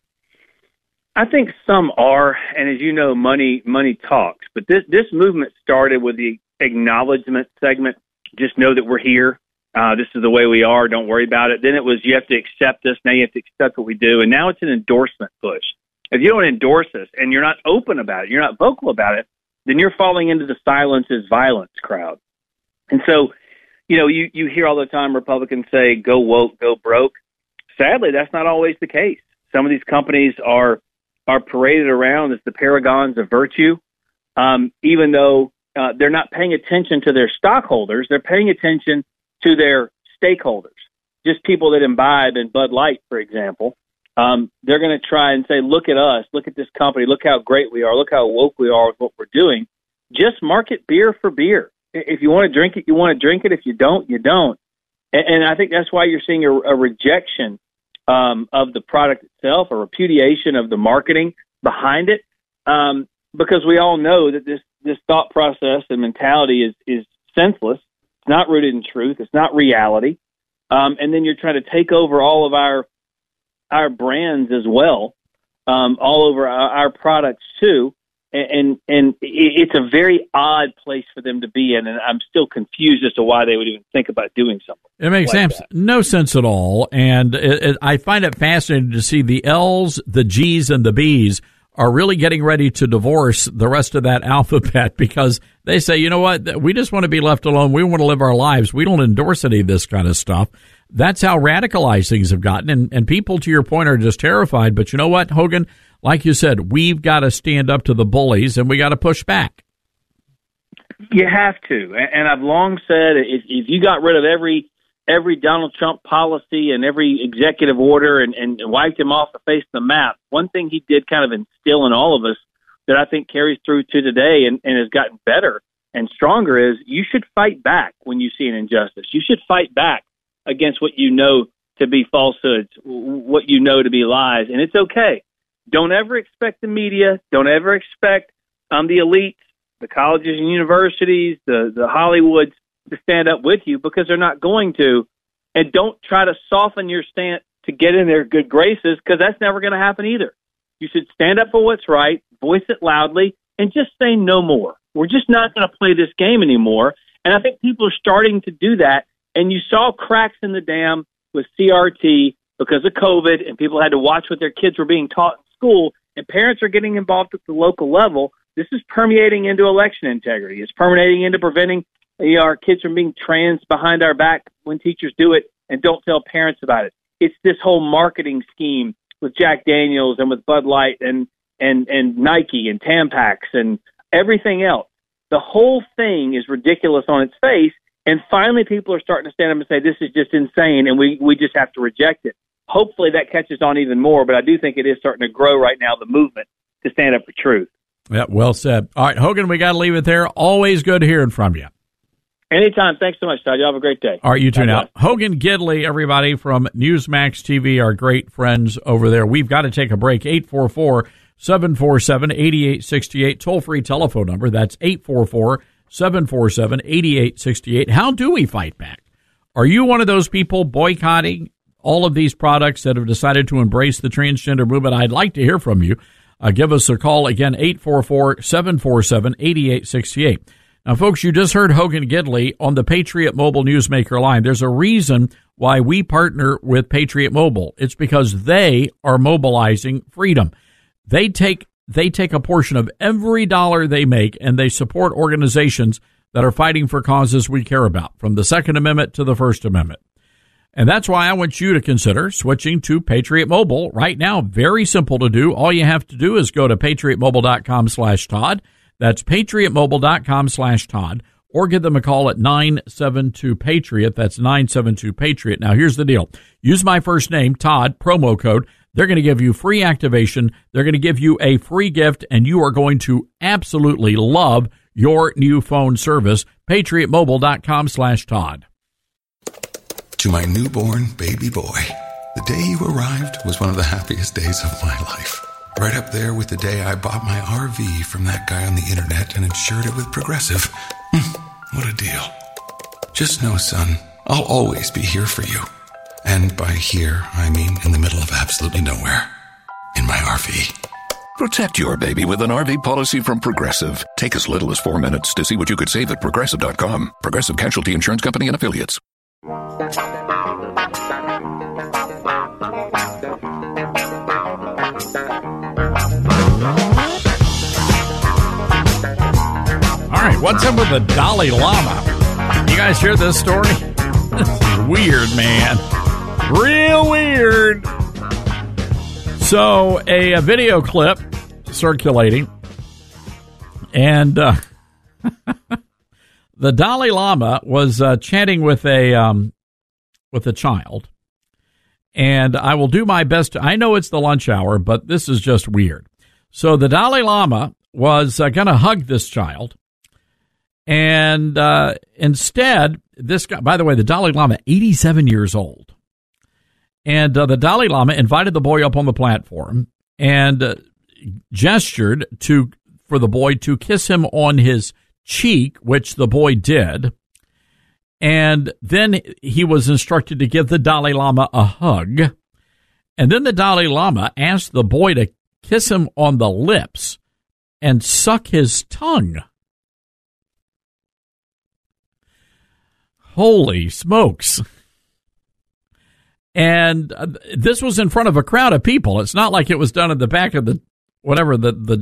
I think some are, and as you know, money talks. But this movement started with the acknowledgement segment. Just know that we're here. This is the way we are. Don't worry about it. Then it was, you have to accept us. Now you have to accept what we do. And now it's an endorsement push. If you don't endorse us and you're not open about it, you're not vocal about it, then you're falling into the silence is violence crowd. And so, you hear all the time Republicans say, go woke, go broke. Sadly, that's not always the case. Some of these companies are paraded around as the paragons of virtue, even though they're not paying attention to their stockholders. They're paying attention to their stakeholders, just people that imbibe in Bud Light, for example. They're going to try and say, look at us, look at this company, look how great we are, look how woke we are with what we're doing. Just market beer for beer. If you want to drink it, you want to drink it. If you don't, you don't. And I think that's why you're seeing a rejection of the product itself, a repudiation of the marketing behind it, because we all know that this thought process and mentality is senseless. It's not rooted in truth. It's not reality. And then you're trying to take over all of our brands as well, all over our products too. And it's a very odd place for them to be in, and I'm still confused as to why they would even think about doing something.
It makes no sense at all, and I find it fascinating to see the L's, the G's, and the B's are really getting ready to divorce the rest of that alphabet because they say, you know what, we just want to be left alone. We want to live our lives. We don't endorse any of this kind of stuff. That's how radicalized things have gotten, and people, to your point, are just terrified. But you know what, Hogan? Like you said, we've got to stand up to the bullies, and we got to push back.
You have to, and I've long said if you got rid of every Donald Trump policy and every executive order and wiped him off the face of the map, one thing he did kind of instill in all of us that I think carries through to today and has gotten better and stronger is you should fight back when you see an injustice. You should fight back against what you know to be falsehoods, what you know to be lies, and it's okay. Don't ever expect the media. Don't ever expect the elites the colleges and universities, the Hollywoods, to stand up with you, because they're not going to. And don't try to soften your stance to get in their good graces, because that's never going to happen either. You should stand up for what's right, voice it loudly, and just say no more. We're just not going to play this game anymore. And I think people are starting to do that. And you saw cracks in the dam with CRT because of COVID, and people had to watch what their kids were being taught in school, and parents are getting involved at the local level. This is permeating into election integrity. It's permeating into preventing our kids from being trans behind our back when teachers do it and don't tell parents about it. It's this whole marketing scheme with Jack Daniels and with Bud Light and Nike and Tampax and everything else. The whole thing is ridiculous on its face, and finally people are starting to stand up and say, this is just insane, and we just have to reject it. Hopefully that catches on even more, but I do think it is starting to grow right now, the movement to stand up for truth.
Yeah, well said. All right, Hogan, we got to leave it there. Always good hearing from you.
Anytime. Thanks so much, Todd. You have a great day.
All right, you too now. Hogan Gidley, everybody, from Newsmax TV, our great friends over there. We've got to take a break. 844-747-8868, toll-free telephone number. That's 844-747-8868. How do we fight back? Are you one of those people boycotting all of these products that have decided to embrace the transgender movement? I'd like to hear from you. Give us a call, again, 844-747-8868. Now, folks, you just heard Hogan Gidley on the Patriot Mobile Newsmaker line. There's a reason why we partner with Patriot Mobile. It's because they are mobilizing freedom. They take a portion of every dollar they make, and they support organizations that are fighting for causes we care about, from the Second Amendment to the First Amendment. And that's why I want you to consider switching to Patriot Mobile right now. Very simple to do. All you have to do is go to patriotmobile.com/Todd. That's patriotmobile.com/Todd, or give them a call at 972-PATRIOT. That's 972-PATRIOT. Now, here's the deal. Use my first name, Todd, promo code. They're going to give you free activation. They're going to give you a free gift, and you are going to absolutely love your new phone service. patriotmobile.com/Todd.
To my newborn baby boy, the day you arrived was one of the happiest days of my life. Right up there with the day I bought my RV from that guy on the internet and insured it with Progressive. What a deal. Just know, son, I'll always be here for you. And by here, I mean in the middle of absolutely nowhere. In my RV.
Protect your baby with an RV policy from Progressive. Take as little as 4 minutes to see what you could save at Progressive.com. Progressive Casualty Insurance Company and Affiliates.
All right, what's up with the Dalai Lama? You guys hear this story? This is weird, man. Real weird. So, a video clip circulating, and the Dalai Lama was chatting with a child, and I will do my best. I know it's the lunch hour, but this is just weird. So the Dalai Lama was going to hug this child, and instead, this guy, by the way, the Dalai Lama, 87 years old, and the Dalai Lama invited the boy up on the platform and gestured for the boy to kiss him on his cheek, which the boy did. And then he was instructed to give the Dalai Lama a hug. And then the Dalai Lama asked the boy to kiss him on the lips and suck his tongue. Holy smokes. And this was in front of a crowd of people. It's not like it was done at the back of the whatever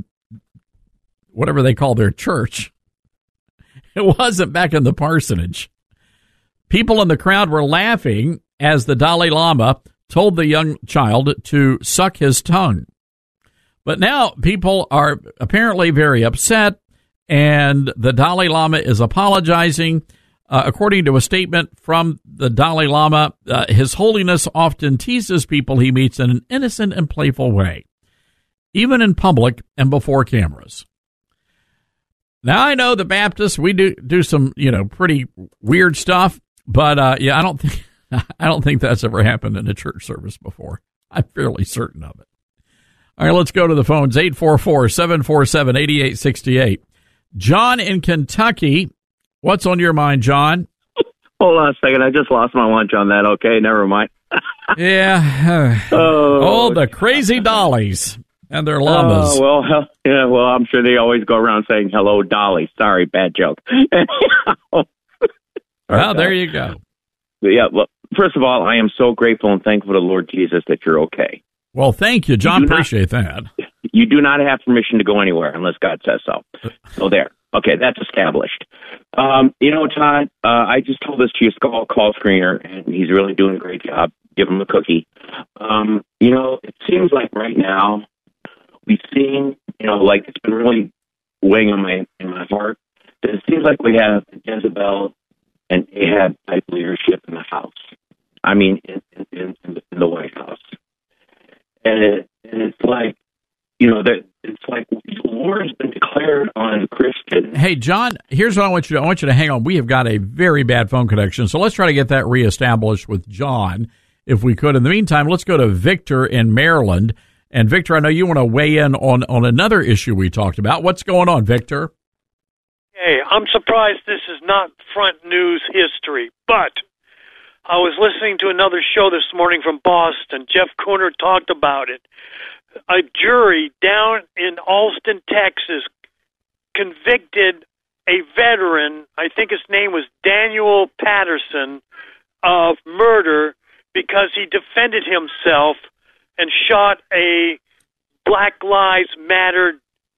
they call their church. It wasn't back in the parsonage. People in the crowd were laughing as the Dalai Lama told the young child to suck his tongue. But now people are apparently very upset, and the Dalai Lama is apologizing. According to a statement from the Dalai Lama, His Holiness often teases people he meets in an innocent and playful way, even in public and before cameras. Now, I know the Baptists, we do some, pretty weird stuff, but I don't think that's ever happened in a church service before. I'm fairly certain of it. All right, let's go to the phones. 844-747-8868. John in Kentucky. What's on your mind, John?
Hold on a second. I just lost my lunch on that. Okay, never mind.
Yeah. Oh, the crazy dollies and their llamas.
Well, I'm sure they always go around saying, hello, Dolly. Sorry, bad joke.
Well, there you go.
Yeah, well, first of all, I am so grateful and thankful to the Lord Jesus that you're okay.
Well, thank you, John. Appreciate that.
You do not have permission to go anywhere unless God says so. So there. Okay, that's established. Todd, I just told this to your call screener, and he's really doing a great job. Give him a cookie. It seems like right now we've seen, like it's been really weighing on in my heart, that it seems like we have Jezebel and Ahab type leadership in the House. I mean, in the White House. And it's like, it's like war has been declared on Christians.
Hey, John, here's what I want you to hang on. We have got a very bad phone connection, so let's try to get that reestablished with John, if we could. In the meantime, let's go to Victor in Maryland. And Victor, I know you want to weigh in on another issue we talked about. What's going on, Victor?
Hey, I'm surprised this is not front news history, but I was listening to another show this morning from Boston. Jeff Cooner talked about it. A jury down in Alston, Texas, convicted a veteran, I think his name was Daniel Patterson, of murder because he defended himself and shot a Black Lives Matter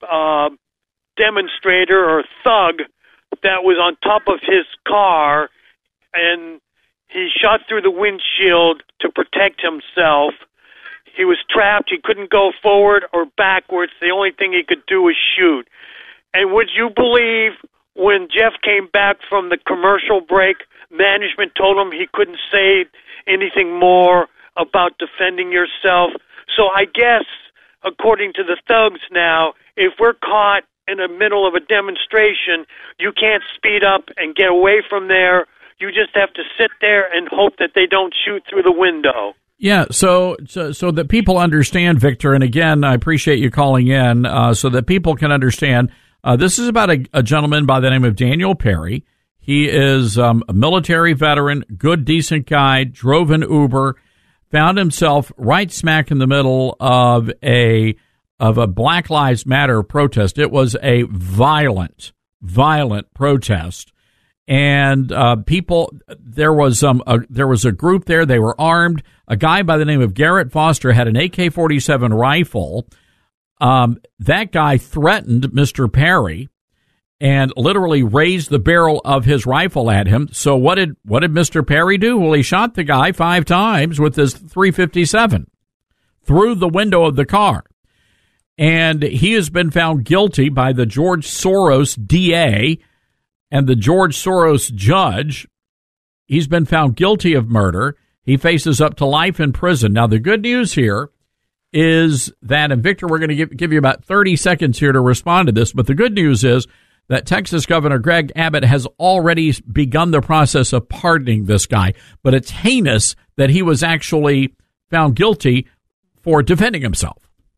demonstrator or thug that was on top of his car, and he shot through the windshield to protect himself. He was trapped. He couldn't go forward or backwards. The only thing he could do was shoot. And would you believe when Jeff came back from the commercial break, management told him he couldn't say anything more about defending yourself? So I guess, according to the thugs now, if we're caught in the middle of a demonstration, you can't speed up and get away from there. You just have to sit there and hope that they don't shoot through the window.
Yeah, so that people understand, Victor, and again, I appreciate you calling in, so that people can understand. This is about a gentleman by the name of Daniel Perry. He is a military veteran, good, decent guy, drove an Uber, found himself right smack in the middle of a Black Lives Matter protest. It was a violent protest. And there was a group there. They were armed. A guy by the name of Garrett Foster had an AK-47 rifle. That guy threatened Mr. Perry and literally raised the barrel of his rifle at him. So what did Mr. Perry do? Well, he shot the guy 5 times with his .357 through the window of the car. And he has been found guilty by the George Soros DA and the George Soros judge. He's been found guilty of murder. He faces up to life in prison. Now, the good news here is that, and Victor, we're going to give you about 30 seconds here to respond to this, but the good news is that Texas Governor Greg Abbott has already begun the process of pardoning this guy. But it's heinous that he was actually found guilty for defending himself.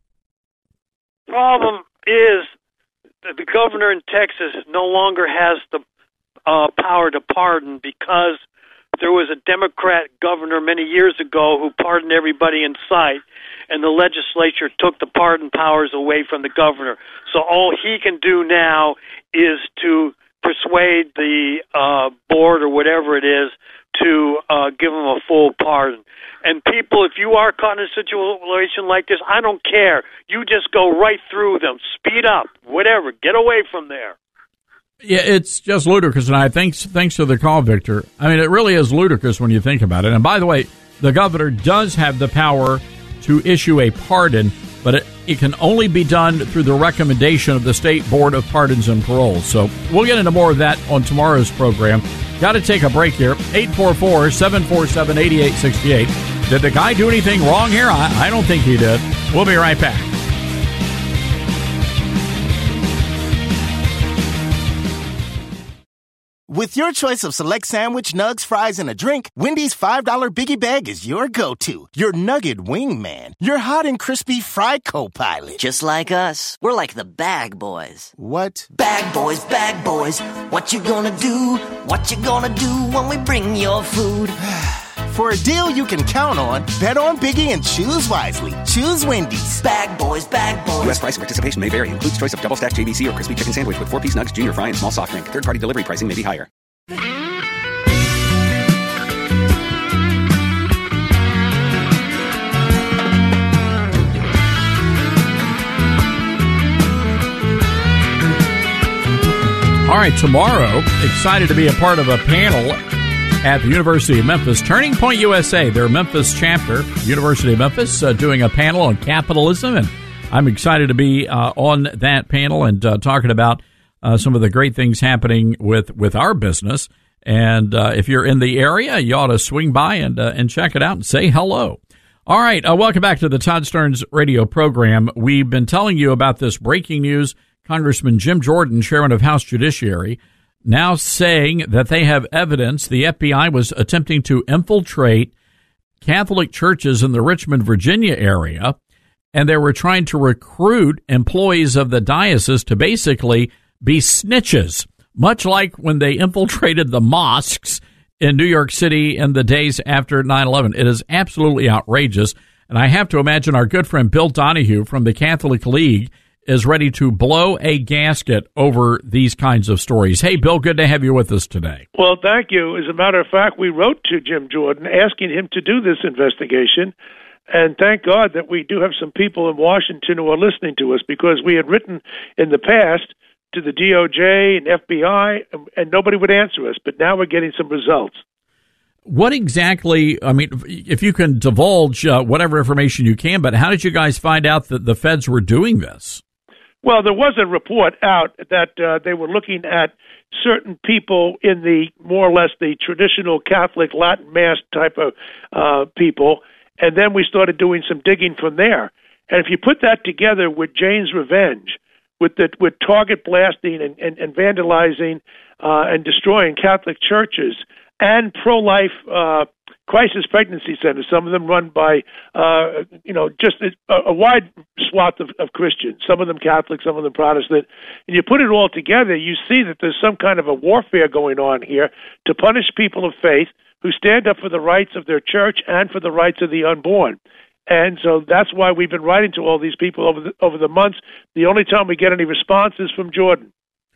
Problem is that the governor in Texas no longer has the power to pardon because there was a Democrat governor many years ago who pardoned everybody in sight, and the legislature took the pardon powers away from the governor. So all he can do now is to persuade the board or whatever it is to give him a full pardon. And people, if you are caught in a situation like this, I don't care. You just go right through them. Speed up, whatever. Get away from there.
Yeah, it's just ludicrous, and thanks to the call, Victor. I mean, it really is ludicrous when you think about it. And by the way, the governor does have the power to issue a pardon, but it can only be done through the recommendation of the State Board of Pardons and Paroles. So we'll get into more of that on tomorrow's program. Got to take a break here. 844-747-8868. Did the guy do anything wrong here? I don't think he did. We'll be right back.
With your choice of select sandwich, nugs, fries, and a drink, Wendy's $5 Biggie Bag is your go-to. Your nugget wingman. Your hot and crispy fry co-pilot.
Just like us. We're like the bag boys.
What?
Bag boys, what you gonna do? What you gonna do when we bring your food?
For a deal you can count on, bet on Biggie and choose wisely. Choose Wendy's.
Bag boys.
U.S. price and participation may vary. Includes choice of double-stacked JBC or crispy chicken sandwich with 4-piece nugs, junior fry, and small soft drink. Third-party delivery pricing may be higher.
All right, tomorrow, excited to be a part of a panel at the University of Memphis. Turning Point USA, their Memphis chapter, University of Memphis, doing a panel on capitalism. And I'm excited to be on that panel and talking about some of the great things happening with our business. And if you're in the area, you ought to swing by and check it out and say hello. All right, welcome back to the Todd Starnes radio program. We've been telling you about this breaking news. Congressman Jim Jordan, chairman of House Judiciary, now saying that they have evidence the FBI was attempting to infiltrate Catholic churches in the Richmond, Virginia area, and they were trying to recruit employees of the diocese to basically be snitches, much like when they infiltrated the mosques in New York City in the days after 9/11. It is absolutely outrageous, and I have to imagine our good friend Bill Donahue from the Catholic League is ready to blow a gasket over these kinds of stories. Hey, Bill, good to have you with us today.
Well, thank you. As a matter of fact, we wrote to Jim Jordan asking him to do this investigation, and thank God that we do have some people in Washington who are listening to us, because we had written in the past to the DOJ and FBI, and nobody would answer us, but now we're getting some results.
What exactly, I mean, if you can divulge whatever information you can, but how did you guys find out that the feds were doing this?
Well, there was a report out that they were looking at certain people in the more or less the traditional Catholic Latin Mass type of people, and then we started doing some digging from there. And if you put that together with Jane's Revenge, with target blasting and vandalizing and destroying Catholic churches and pro-life crisis pregnancy centers, some of them run by, just a wide swath of Christians, some of them Catholic, some of them Protestant. And you put it all together, you see that there's some kind of a warfare going on here to punish people of faith who stand up for the rights of their church and for the rights of the unborn. And so that's why we've been writing to all these people over the months. The only time we get any response is from Jordan.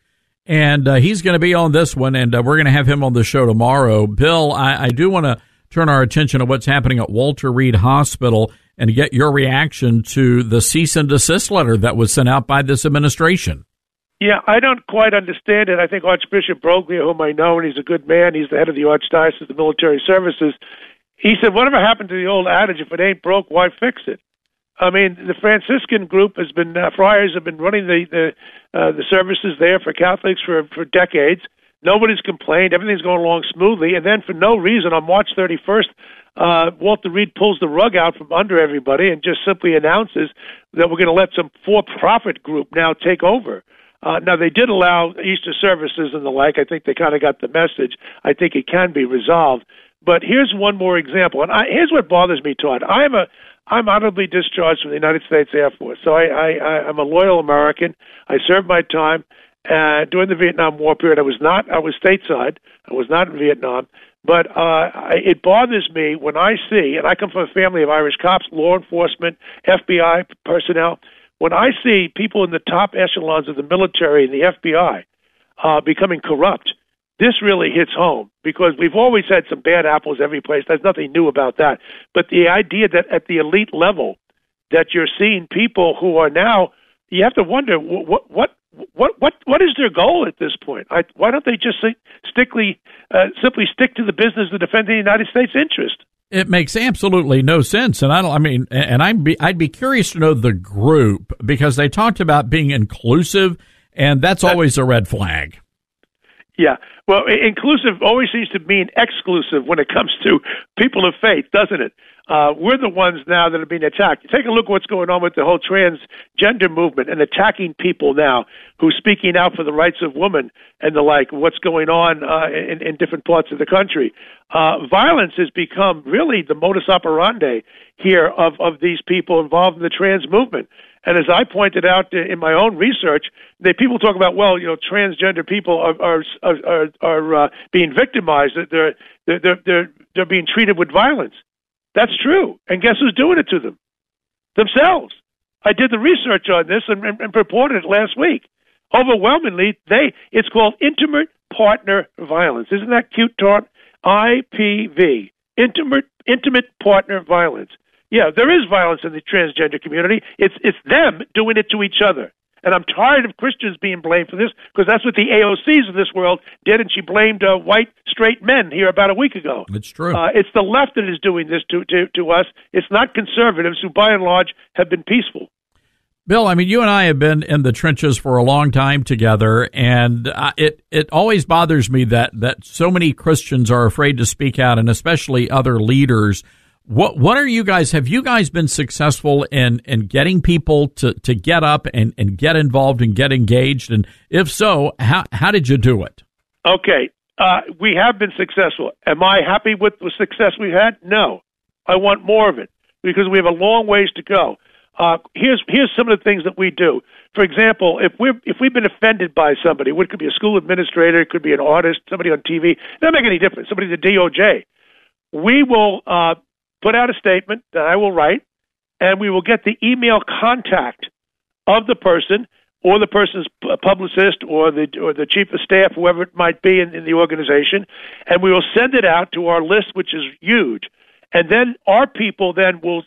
And he's going to be on this one, and we're going to have him on the show tomorrow. Bill, I do want to turn our attention to what's happening at Walter Reed Hospital and get your reaction to the cease and desist letter that was sent out by this administration.
Yeah, I don't quite understand it. I think Archbishop Broglia, whom I know, and he's a good man, he's the head of the Archdiocese of Military Services, he said, whatever happened to the old adage, if it ain't broke, why fix it? I mean, the Franciscan group has been, friars have been running the services there for Catholics for decades. Nobody's complained. Everything's going along smoothly. And then for no reason, on March 31st, Walter Reed pulls the rug out from under everybody and just simply announces that we're going to let some for-profit group now take over. Now, they did allow Easter services and the like. I think they kind of got the message. I think it can be resolved. But here's one more example. And here's what bothers me, Todd. I'm honorably discharged from the United States Air Force. So I'm a loyal American. I served my time. During the Vietnam War period, I was stateside. I was not in Vietnam. But it bothers me when I see, and I come from a family of Irish cops, law enforcement, FBI personnel, when I see people in the top echelons of the military and the FBI becoming corrupt. This really hits home because we've always had some bad apples every place. There's nothing new about that. But the idea that at the elite level that you're seeing people who are now, you have to wonder what is their goal at this point? Why don't they just simply stick to the business of defending the United States interest?
It makes absolutely no sense, and I'd be curious to know the group because they talked about being inclusive, and that's always a red flag.
Yeah. Well, inclusive always seems to mean exclusive when it comes to people of faith, doesn't it? We're the ones now that are being attacked. Take a look at what's going on with the whole transgender movement and attacking people now who are speaking out for the rights of women and the like, what's going on in different parts of the country. Violence has become really the modus operandi here of these people involved in the trans movement. And as I pointed out in my own research, people talk about, well, transgender people are being victimized. They're being treated with violence. That's true. And guess who's doing it to them? Themselves. I did the research on this and reported it last week. Overwhelmingly, it's called intimate partner violence. Isn't that cute, Tart? IPV. Intimate partner violence. Yeah, there is violence in the transgender community. It's them doing it to each other. And I'm tired of Christians being blamed for this because that's what the AOCs of this world did, and she blamed white straight men here about a week ago.
It's true.
It's the left that is doing this to us. It's not conservatives who, by and large, have been peaceful.
Bill, I mean, you and I have been in the trenches for a long time together, and it always bothers me that so many Christians are afraid to speak out, and especially other leaders. What are you guys? Have you guys been successful in getting people to get up and get involved and get engaged? And if so, how did you do it? Okay,
we have been successful. Am I happy with the success we've had? No, I want more of it because we have a long ways to go. Here's some of the things that we do. For example, if we've been offended by somebody, it could be a school administrator, it could be an artist, somebody on TV, it doesn't make any difference. Somebody at the DOJ, we will put out a statement that I will write, and we will get the email contact of the person or the person's publicist or the chief of staff, whoever it might be in the organization, and we will send it out to our list, which is huge. And then our people then will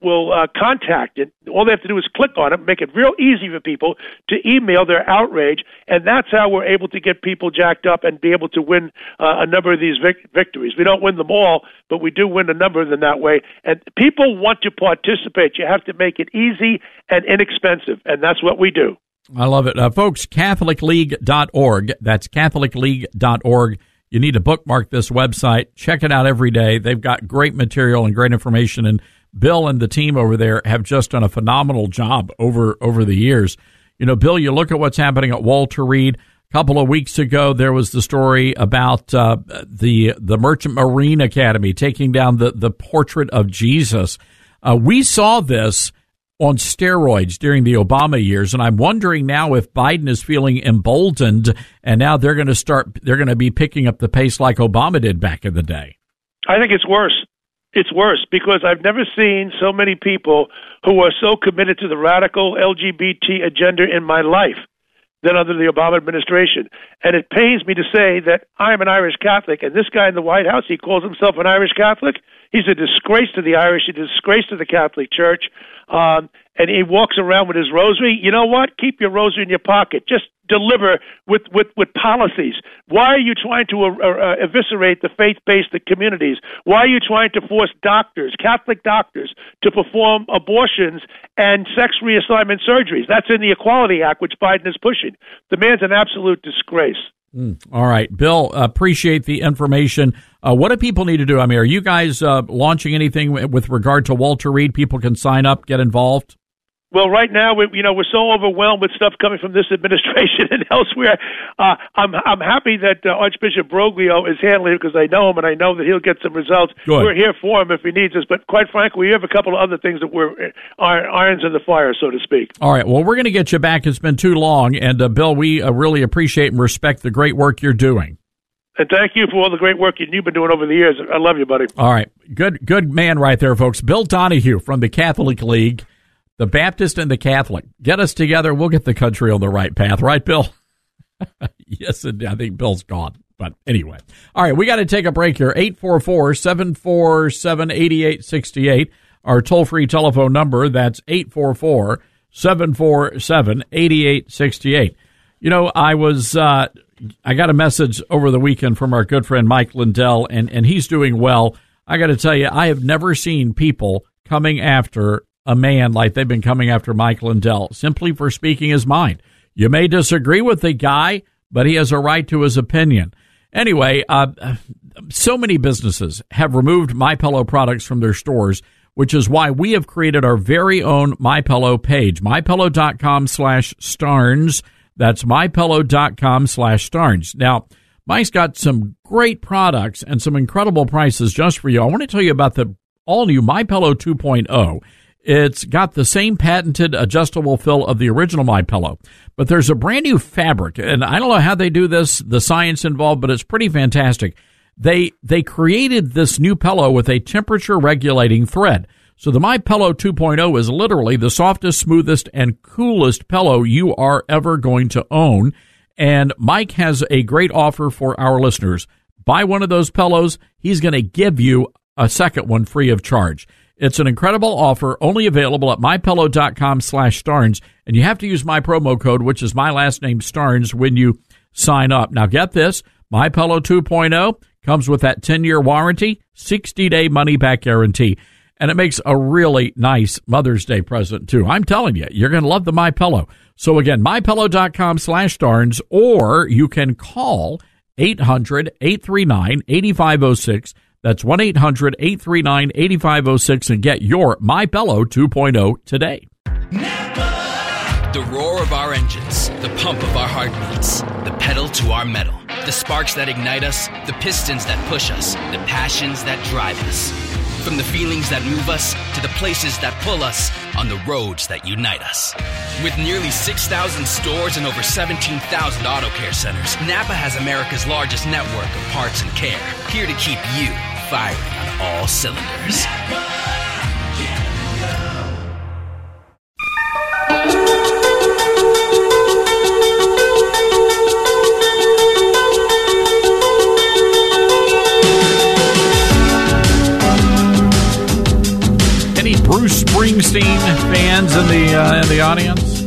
contact it. All they have to do is click on it, make it real easy for people to email their outrage, and that's how we're able to get people jacked up and be able to win a number of these victories. We don't win them all, but we do win a number of them that way. And people want to participate. You have to make it easy and inexpensive, and that's what we do.
I love it. Folks, CatholicLeague.org. That's CatholicLeague.org. You need to bookmark this website. Check it out every day. They've got great material and great information, and Bill and the team over there have just done a phenomenal job over the years. You know, Bill, you look at what's happening at Walter Reed. A couple of weeks ago, there was the story about the Merchant Marine Academy taking down the portrait of Jesus. We saw this on steroids during the Obama years, and I'm wondering now if Biden is feeling emboldened, and now they're going to be picking up the pace like Obama did back in the day.
I think it's worse. It's worse because I've never seen so many people who are so committed to the radical LGBT agenda in my life than under the Obama administration. And it pains me to say that I'm an Irish Catholic, and this guy in the White House, he calls himself an Irish Catholic. He's a disgrace to the Irish, a disgrace to the Catholic Church, and he walks around with his rosary. You know what? Keep your rosary in your pocket. Just deliver with policies. Why are you trying to eviscerate the faith-based communities? Why are you trying to force doctors, Catholic doctors, to perform abortions and sex reassignment surgeries? That's in the Equality Act, which Biden is pushing. The man's an absolute disgrace.
All right, Bill, appreciate the information. What do people need to do? I mean, are you guys launching anything with regard to Walter Reed? People can sign up, get involved?
Well, right now, we're so overwhelmed with stuff coming from this administration and elsewhere. I'm happy that Archbishop Broglio is handling it because I know him and I know that he'll get some results.
Good.
We're here for him if he needs us. But quite frankly, we have a couple of other things that we're irons in the fire, so to speak.
All right. Well, we're going to get you back. It's been too long. And, Bill, we really appreciate and respect the great work you're doing.
And thank you for all the great work you've been doing over the years. I love you, buddy.
All right. Good man right there, folks. Bill Donahue from the Catholic League. The Baptist and the Catholic. Get us together. We'll get the country on the right path. Right, Bill? Yes, I think Bill's gone. But anyway. All right, we got to take a break here. 844-747-8868. Our toll-free telephone number. That's 844-747-8868. You know, I got a message over the weekend from our good friend Mike Lindell, and he's doing well. I got to tell you, I have never seen people coming after a man like they've been coming after Mike Lindell simply for speaking his mind. You may disagree with the guy, but he has a right to his opinion. Anyway, so many businesses have removed MyPillow products from their stores, which is why we have created our very own MyPillow page, mypillow.com/Starnes. That's mypillow.com/Starnes. Now, Mike's got some great products and some incredible prices just for you. I want to tell you about the all-new MyPillow 2.0. It's got the same patented adjustable fill of the original MyPillow, but there's a brand new fabric, and I don't know how they do this, the science involved, but it's pretty fantastic. They created this new pillow with a temperature-regulating thread. So the MyPillow 2.0 is literally the softest, smoothest, and coolest pillow you are ever going to own. And Mike has a great offer for our listeners. Buy one of those pillows, he's going to give you a second one free of charge. It's an incredible offer, only available at mypillow.com/Starnes, and you have to use my promo code, which is my last name, Starnes, when you sign up. Now get this, MyPillow 2.0 comes with that 10-year warranty, 60-day money-back guarantee, and it makes a really nice Mother's Day present, too. I'm telling you, you're going to love the MyPillow. So again, mypillow.com/Starnes, or you can call 800-839-8506. That's 1-800-839-8506 and get your MyPillow 2.0 today.
The roar of our engines, the pump of our heartbeats, the pedal to our metal, the sparks that ignite us, the pistons that push us, the passions that drive us. From the feelings that move us to the places that pull us on the roads that unite us. With nearly 6,000 stores and over 17,000 auto care centers, Napa has America's largest network of parts and care, here to keep you firing on all cylinders.
Any Bruce Springsteen fans in the audience?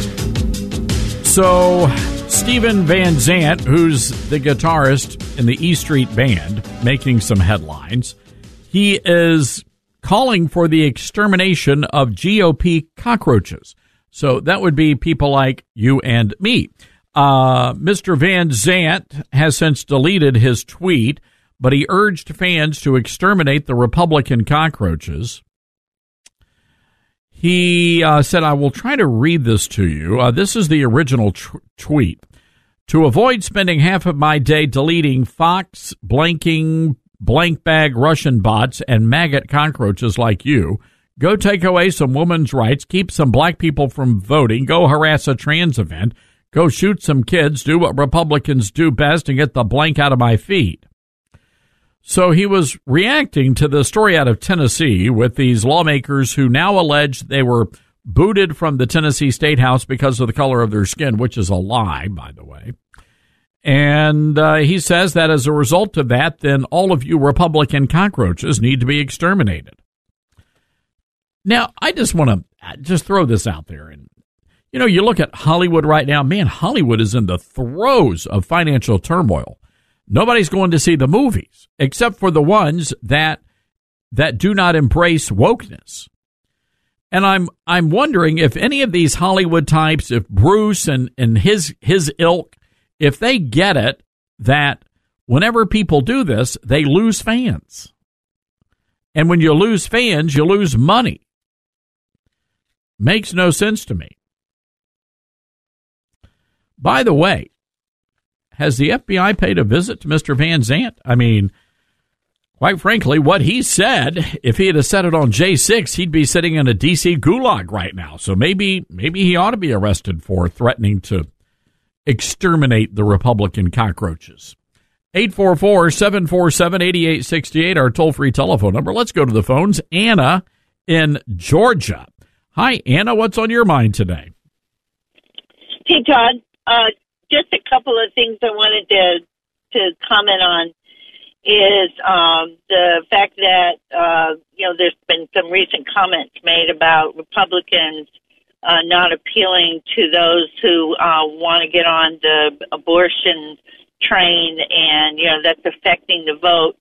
So Steven Van Zandt, who's the guitarist in the E Street Band, making some headlines. He is calling for the extermination of GOP cockroaches. So that would be people like you and me. Mr. Van Zandt has since deleted his tweet, but he urged fans to exterminate the Republican cockroaches. He said, I will try to read this to you. This is the original tweet. To avoid spending half of my day deleting Fox, blanking, blank bag Russian bots, and maggot cockroaches like you, go take away some women's rights, keep some black people from voting, go harass a trans event, go shoot some kids, do what Republicans do best, and get the blank out of my feed. So he was reacting to the story out of Tennessee with these lawmakers who now allege they were booted from the Tennessee State House because of the color of their skin, which is a lie, by the way. And he says that as a result of that, then all of you Republican cockroaches need to be exterminated. Now, I just want to just throw this out there. And, you know, you look at Hollywood right now. Man, Hollywood is in the throes of financial turmoil. Nobody's going to see the movies except for the ones that do not embrace wokeness. And I'm wondering if any of these Hollywood types, if Bruce and his ilk, if they get it that whenever people do this, they lose fans. And when you lose fans, you lose money. Makes no sense to me. By the way, has the FBI paid a visit to Mr. Van Zandt? I mean, quite frankly, what he said, if he had said it on J6, he'd be sitting in a D.C. gulag right now. So maybe he ought to be arrested for threatening to exterminate the Republican cockroaches. 844-747-8868, our toll-free telephone number. Let's go to the phones. Anna in Georgia. Hi, Anna. What's on your mind today?
Hey, Todd. Just a couple of things I wanted to comment on is the fact that, there's been some recent comments made about Republicans not appealing to those who want to get on the abortion train, and, that's affecting the votes.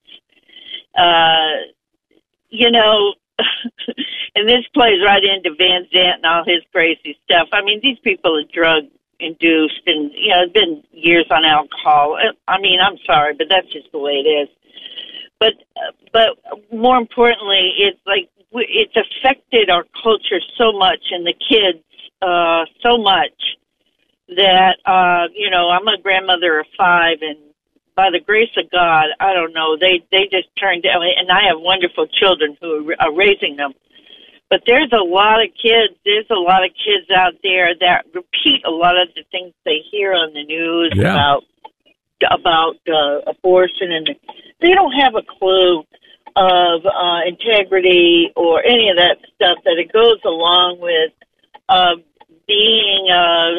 And this plays right into Van Zandt and all his crazy stuff. I mean, these people are drug induced, and it's been years on alcohol. I mean, I'm sorry, but that's just the way it is. But more importantly, it's like it's affected our culture so much and the kids so much that I'm a grandmother of 5, and by the grace of God, I don't know, they just turned out, and I have wonderful children who are raising them. But there's a lot of kids. There's a lot of kids out there that repeat a lot of the things they hear on the news about abortion, and they don't have a clue of integrity or any of that stuff that it goes along with being,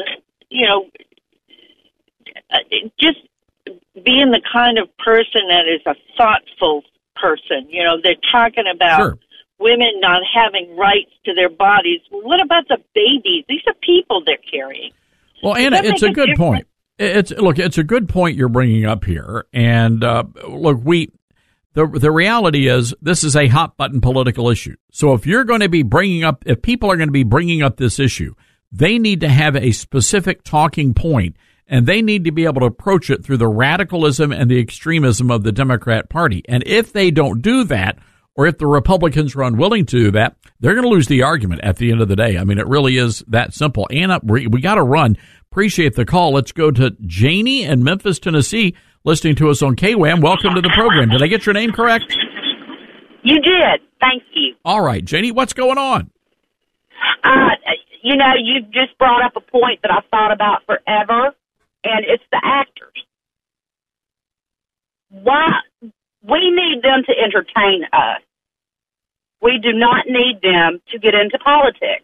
just being the kind of person that is a thoughtful person. They're talking about women not having rights to their bodies. Well, what about the babies? These are people they're carrying.
Well, Anna, it's a good point. It's a good point you're bringing up here. And look, the reality is this is a hot button political issue. So if people are going to be bringing up this issue, they need to have a specific talking point, and they need to be able to approach it through the radicalism and the extremism of the Democrat Party. And if they don't do that, or if the Republicans are unwilling to do that, they're going to lose the argument at the end of the day. I mean, it really is that simple. Anna, we got to run. Appreciate the call. Let's go to Janie in Memphis, Tennessee, listening to us on KWAM. Welcome to the program. Did I get your name correct?
You did. Thank you.
All right, Janie, what's going on?
You just brought up a point that I've thought about forever, and it's the actors. Why? We need them to entertain us. We do not need them to get into politics.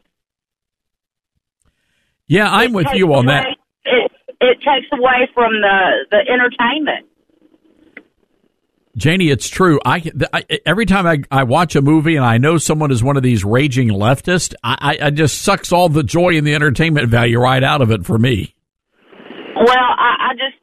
Yeah, I'm with you on that.
It takes away from the entertainment.
Janie, it's true. Every time I watch a movie and I know someone is one of these raging leftists, I just sucks all the joy and the entertainment value right out of it for me.
Well, I just,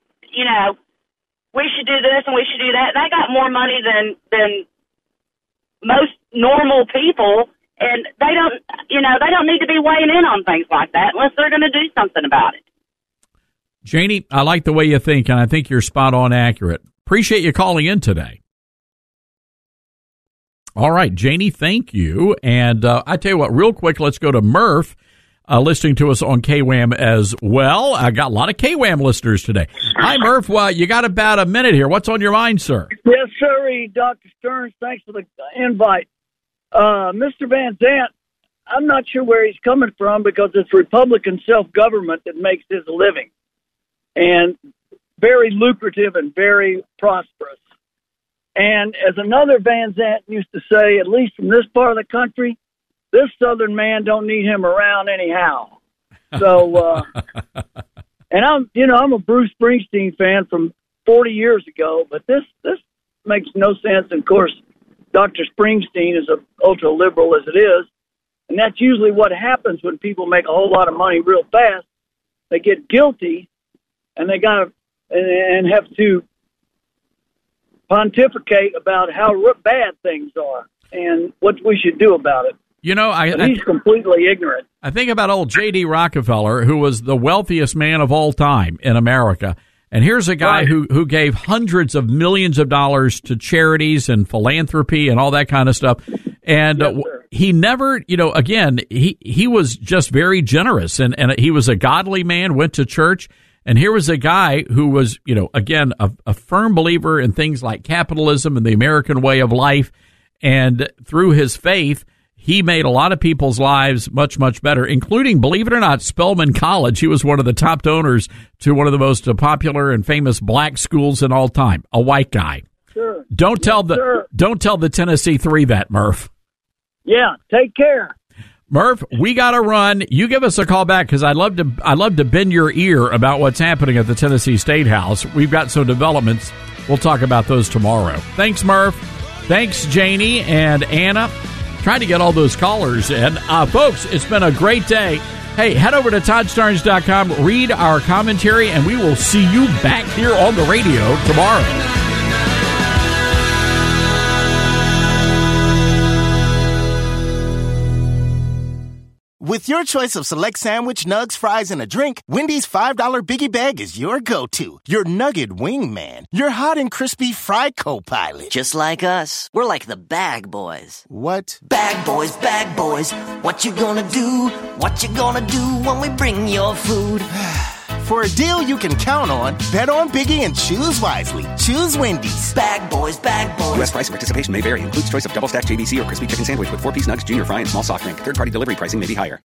we should do this and we should do that. They got more money than most normal people, and they don't need to be weighing in on things like that unless they're going to do something about it.
Janie, I like the way you think, and I think you're spot on accurate. Appreciate you calling in today. All right, Janie, thank you. And I tell you what, real quick, let's go to Murph, listening to us on KWAM as well. I got a lot of KWAM listeners today. Hi, Murph. Well, you got about a minute here. What's on your mind, sir?
Yes, sir. Dr. Stearns, thanks for the invite. Mr. Van Zandt, I'm not sure where he's coming from because it's Republican self-government that makes his living. And very lucrative and very prosperous. And as another Van Zandt used to say, at least from this part of the country, this Southern man don't need him around anyhow. So, and I'm a Bruce Springsteen fan from 40 years ago, but this makes no sense. And of course, Dr. Springsteen is ultra liberal as it is, and that's usually what happens when people make a whole lot of money real fast. They get guilty, and they and have to pontificate about how bad things are and what we should do about it. He's completely ignorant.
I think about old J.D. Rockefeller, who was the wealthiest man of all time in America. And here's a guy who gave hundreds of millions of dollars to charities and philanthropy and all that kind of stuff. And he never, again, he was just very generous. And he was a godly man, went to church. And here was a guy who was, again, a firm believer in things like capitalism and the American way of life. And through his faith, he made a lot of people's lives much, much better, including, believe it or not, Spelman College. He was one of the top donors to one of the most popular and famous black schools in all time, a white guy.
Sure.
Don't tell the Tennessee Three that, Murph.
Yeah, take care.
Murph, we got to run. You give us a call back because I'd love to bend your ear about what's happening at the Tennessee State House. We've got some developments. We'll talk about those tomorrow. Thanks, Murph. Thanks, Janie and Anna. Trying to get all those callers in. Folks, it's been a great day. Hey, head over to ToddStarnes.com, read our commentary, and we will see you back here on the radio tomorrow.
With your choice of select sandwich, nugs, fries, and a drink, Wendy's $5 Biggie Bag is your go-to. Your nugget wingman. Your hot and crispy fry co-pilot.
Just like us. We're like the bag boys.
What?
Bag boys, what you gonna do? What you gonna do when we bring your food?
For a deal you can count on, bet on Biggie and choose wisely. Choose Wendy's.
Bag boys.
U.S. price and participation may vary. Includes choice of double stacked JBC or crispy chicken sandwich with 4-piece nugs, junior fry, and small soft drink. Third-party delivery pricing may be higher.